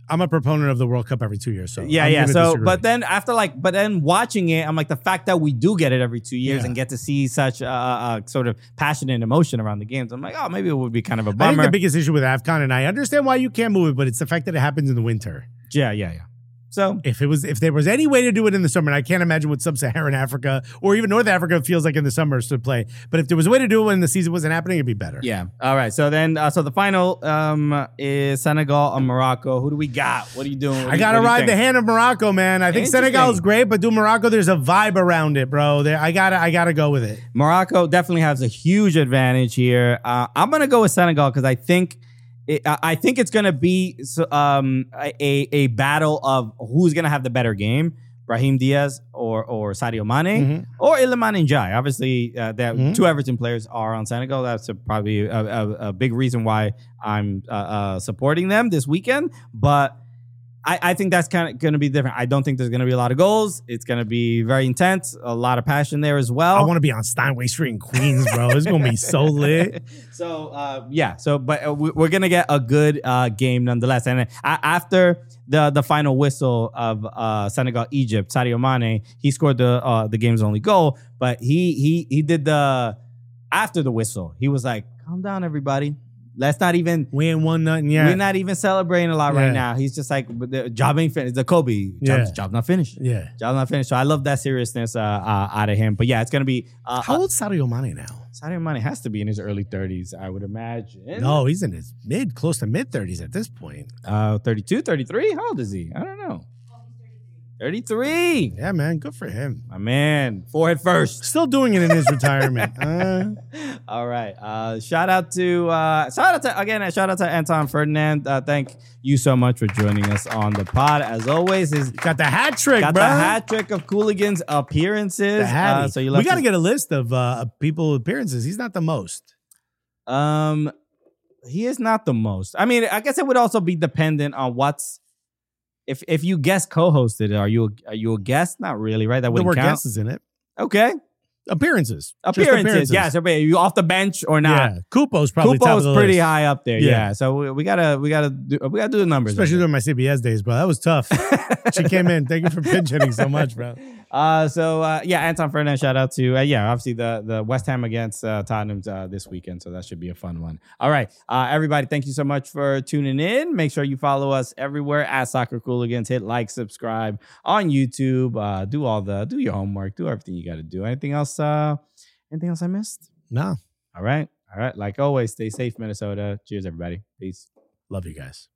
I'm a proponent of the World Cup every two years. So Yeah, I'm yeah. gonna So, disagree. but then after like, but then watching it, I'm like, the fact that we do get it every two years Yeah. and get to see such uh, uh, sort of passion and emotion around the games, I'm like, oh, maybe it would be kind of a I think bummer. the biggest issue with AFCON, and I understand why you can't move it, but it's the fact that it happens in the winter. yeah, yeah, yeah. So If it was, if there was any way to do it in the summer, and I can't imagine what sub-Saharan Africa or even North Africa feels like in the summer to play. But if there was a way to do it when the season wasn't happening, it'd be better. yeah. All right. So then, uh, so the final um, is Senegal and Morocco. Who do we got? What are you doing? What I do you- gotta what do you ride think? the hand of Morocco, man. I think Senegal is Interesting. great, but do Morocco, there's a vibe around it, bro. There, I gotta, I gotta go with it. Morocco definitely has a huge advantage here. Uh, I'm gonna go with Senegal because I think it, I I think it's gonna be so- um, a a battle of who's gonna have the better game, Brahim Diaz or or Sadio Mane Mhm. or Iliman Ndiaye. Obviously, uh, that Mhm. two Everton players are on Senegal. That's a, probably a, a, a big reason why I'm uh, uh, supporting them this weekend. But I, I think that's kind of going to be different. I don't think there's going to be a lot of goals. It's going to be very intense, a lot of passion there as well. I want to be on Steinway Street in Queens, bro. It's gonna be so lit. So uh, yeah, so but uh, we- we're gonna get a good uh, game nonetheless. And uh, after the the final whistle of uh, Senegal Egypt, Sadio Mane, he scored the uh, the game's only goal. But he he he did the after the whistle. He was like, "Calm down, everybody. Let's not even." We ain't won nothing yet. We're not even celebrating a lot Yeah. right now. He's just like, the job ain't finished. The Kobe, job's, Yeah. job's not finished. Yeah. Job's not finished. So I love that seriousness uh, uh, out of him. But yeah, it's going to be. Uh, How old's Sadio Mane now? Sadio Mane has to be in his early thirties, I would imagine. No, he's in his mid, close to mid thirties at this point. Uh, thirty-two, thirty-three? How old is he? I don't know. thirty-three. Yeah, man, good for him. My man, forehead first. Still doing it in his retirement. Uh, All right. Uh, shout out to, uh, shout out to, again, uh, shout out to Anton Ferdinand. Uh, thank you so much for joining us on the pod. As always, he's got the hat trick, got bro. the hat trick of Cooligans appearances. The hattie. Uh, so you we left got to us- get a list of uh, people appearances. He's not the most. Um, he is not the most. I mean, I guess it would also be dependent on what's. If if you guest co-hosted, are you a, are you a guest? Not really, right? That There wouldn't were count. guests in it. Okay, Appearances. Just appearances. Yes, are you off the bench or not? Yeah. Kupo's probably top of Kupo's the pretty list. high up there. Yeah, Yeah. so we, we gotta we gotta do, we gotta do the numbers. Especially during my C B S days, bro. That was tough. She came in. Thank you for pinch hitting so much, bro. Uh, so uh, yeah, Anton Ferdinand, shout out to uh, yeah, obviously the the West Ham against uh, Tottenham uh, this weekend, so that should be a fun one. All right, uh, everybody, thank you so much for tuning in. Make sure you follow us everywhere at Soccer Cooligans. Hit like, subscribe on YouTube. Uh, do all the do your homework. Do everything you got to do. Anything else? Uh, anything else I missed? No. All right, all right. Like always, stay safe, Minnesota. Cheers, everybody. Peace. Love you guys.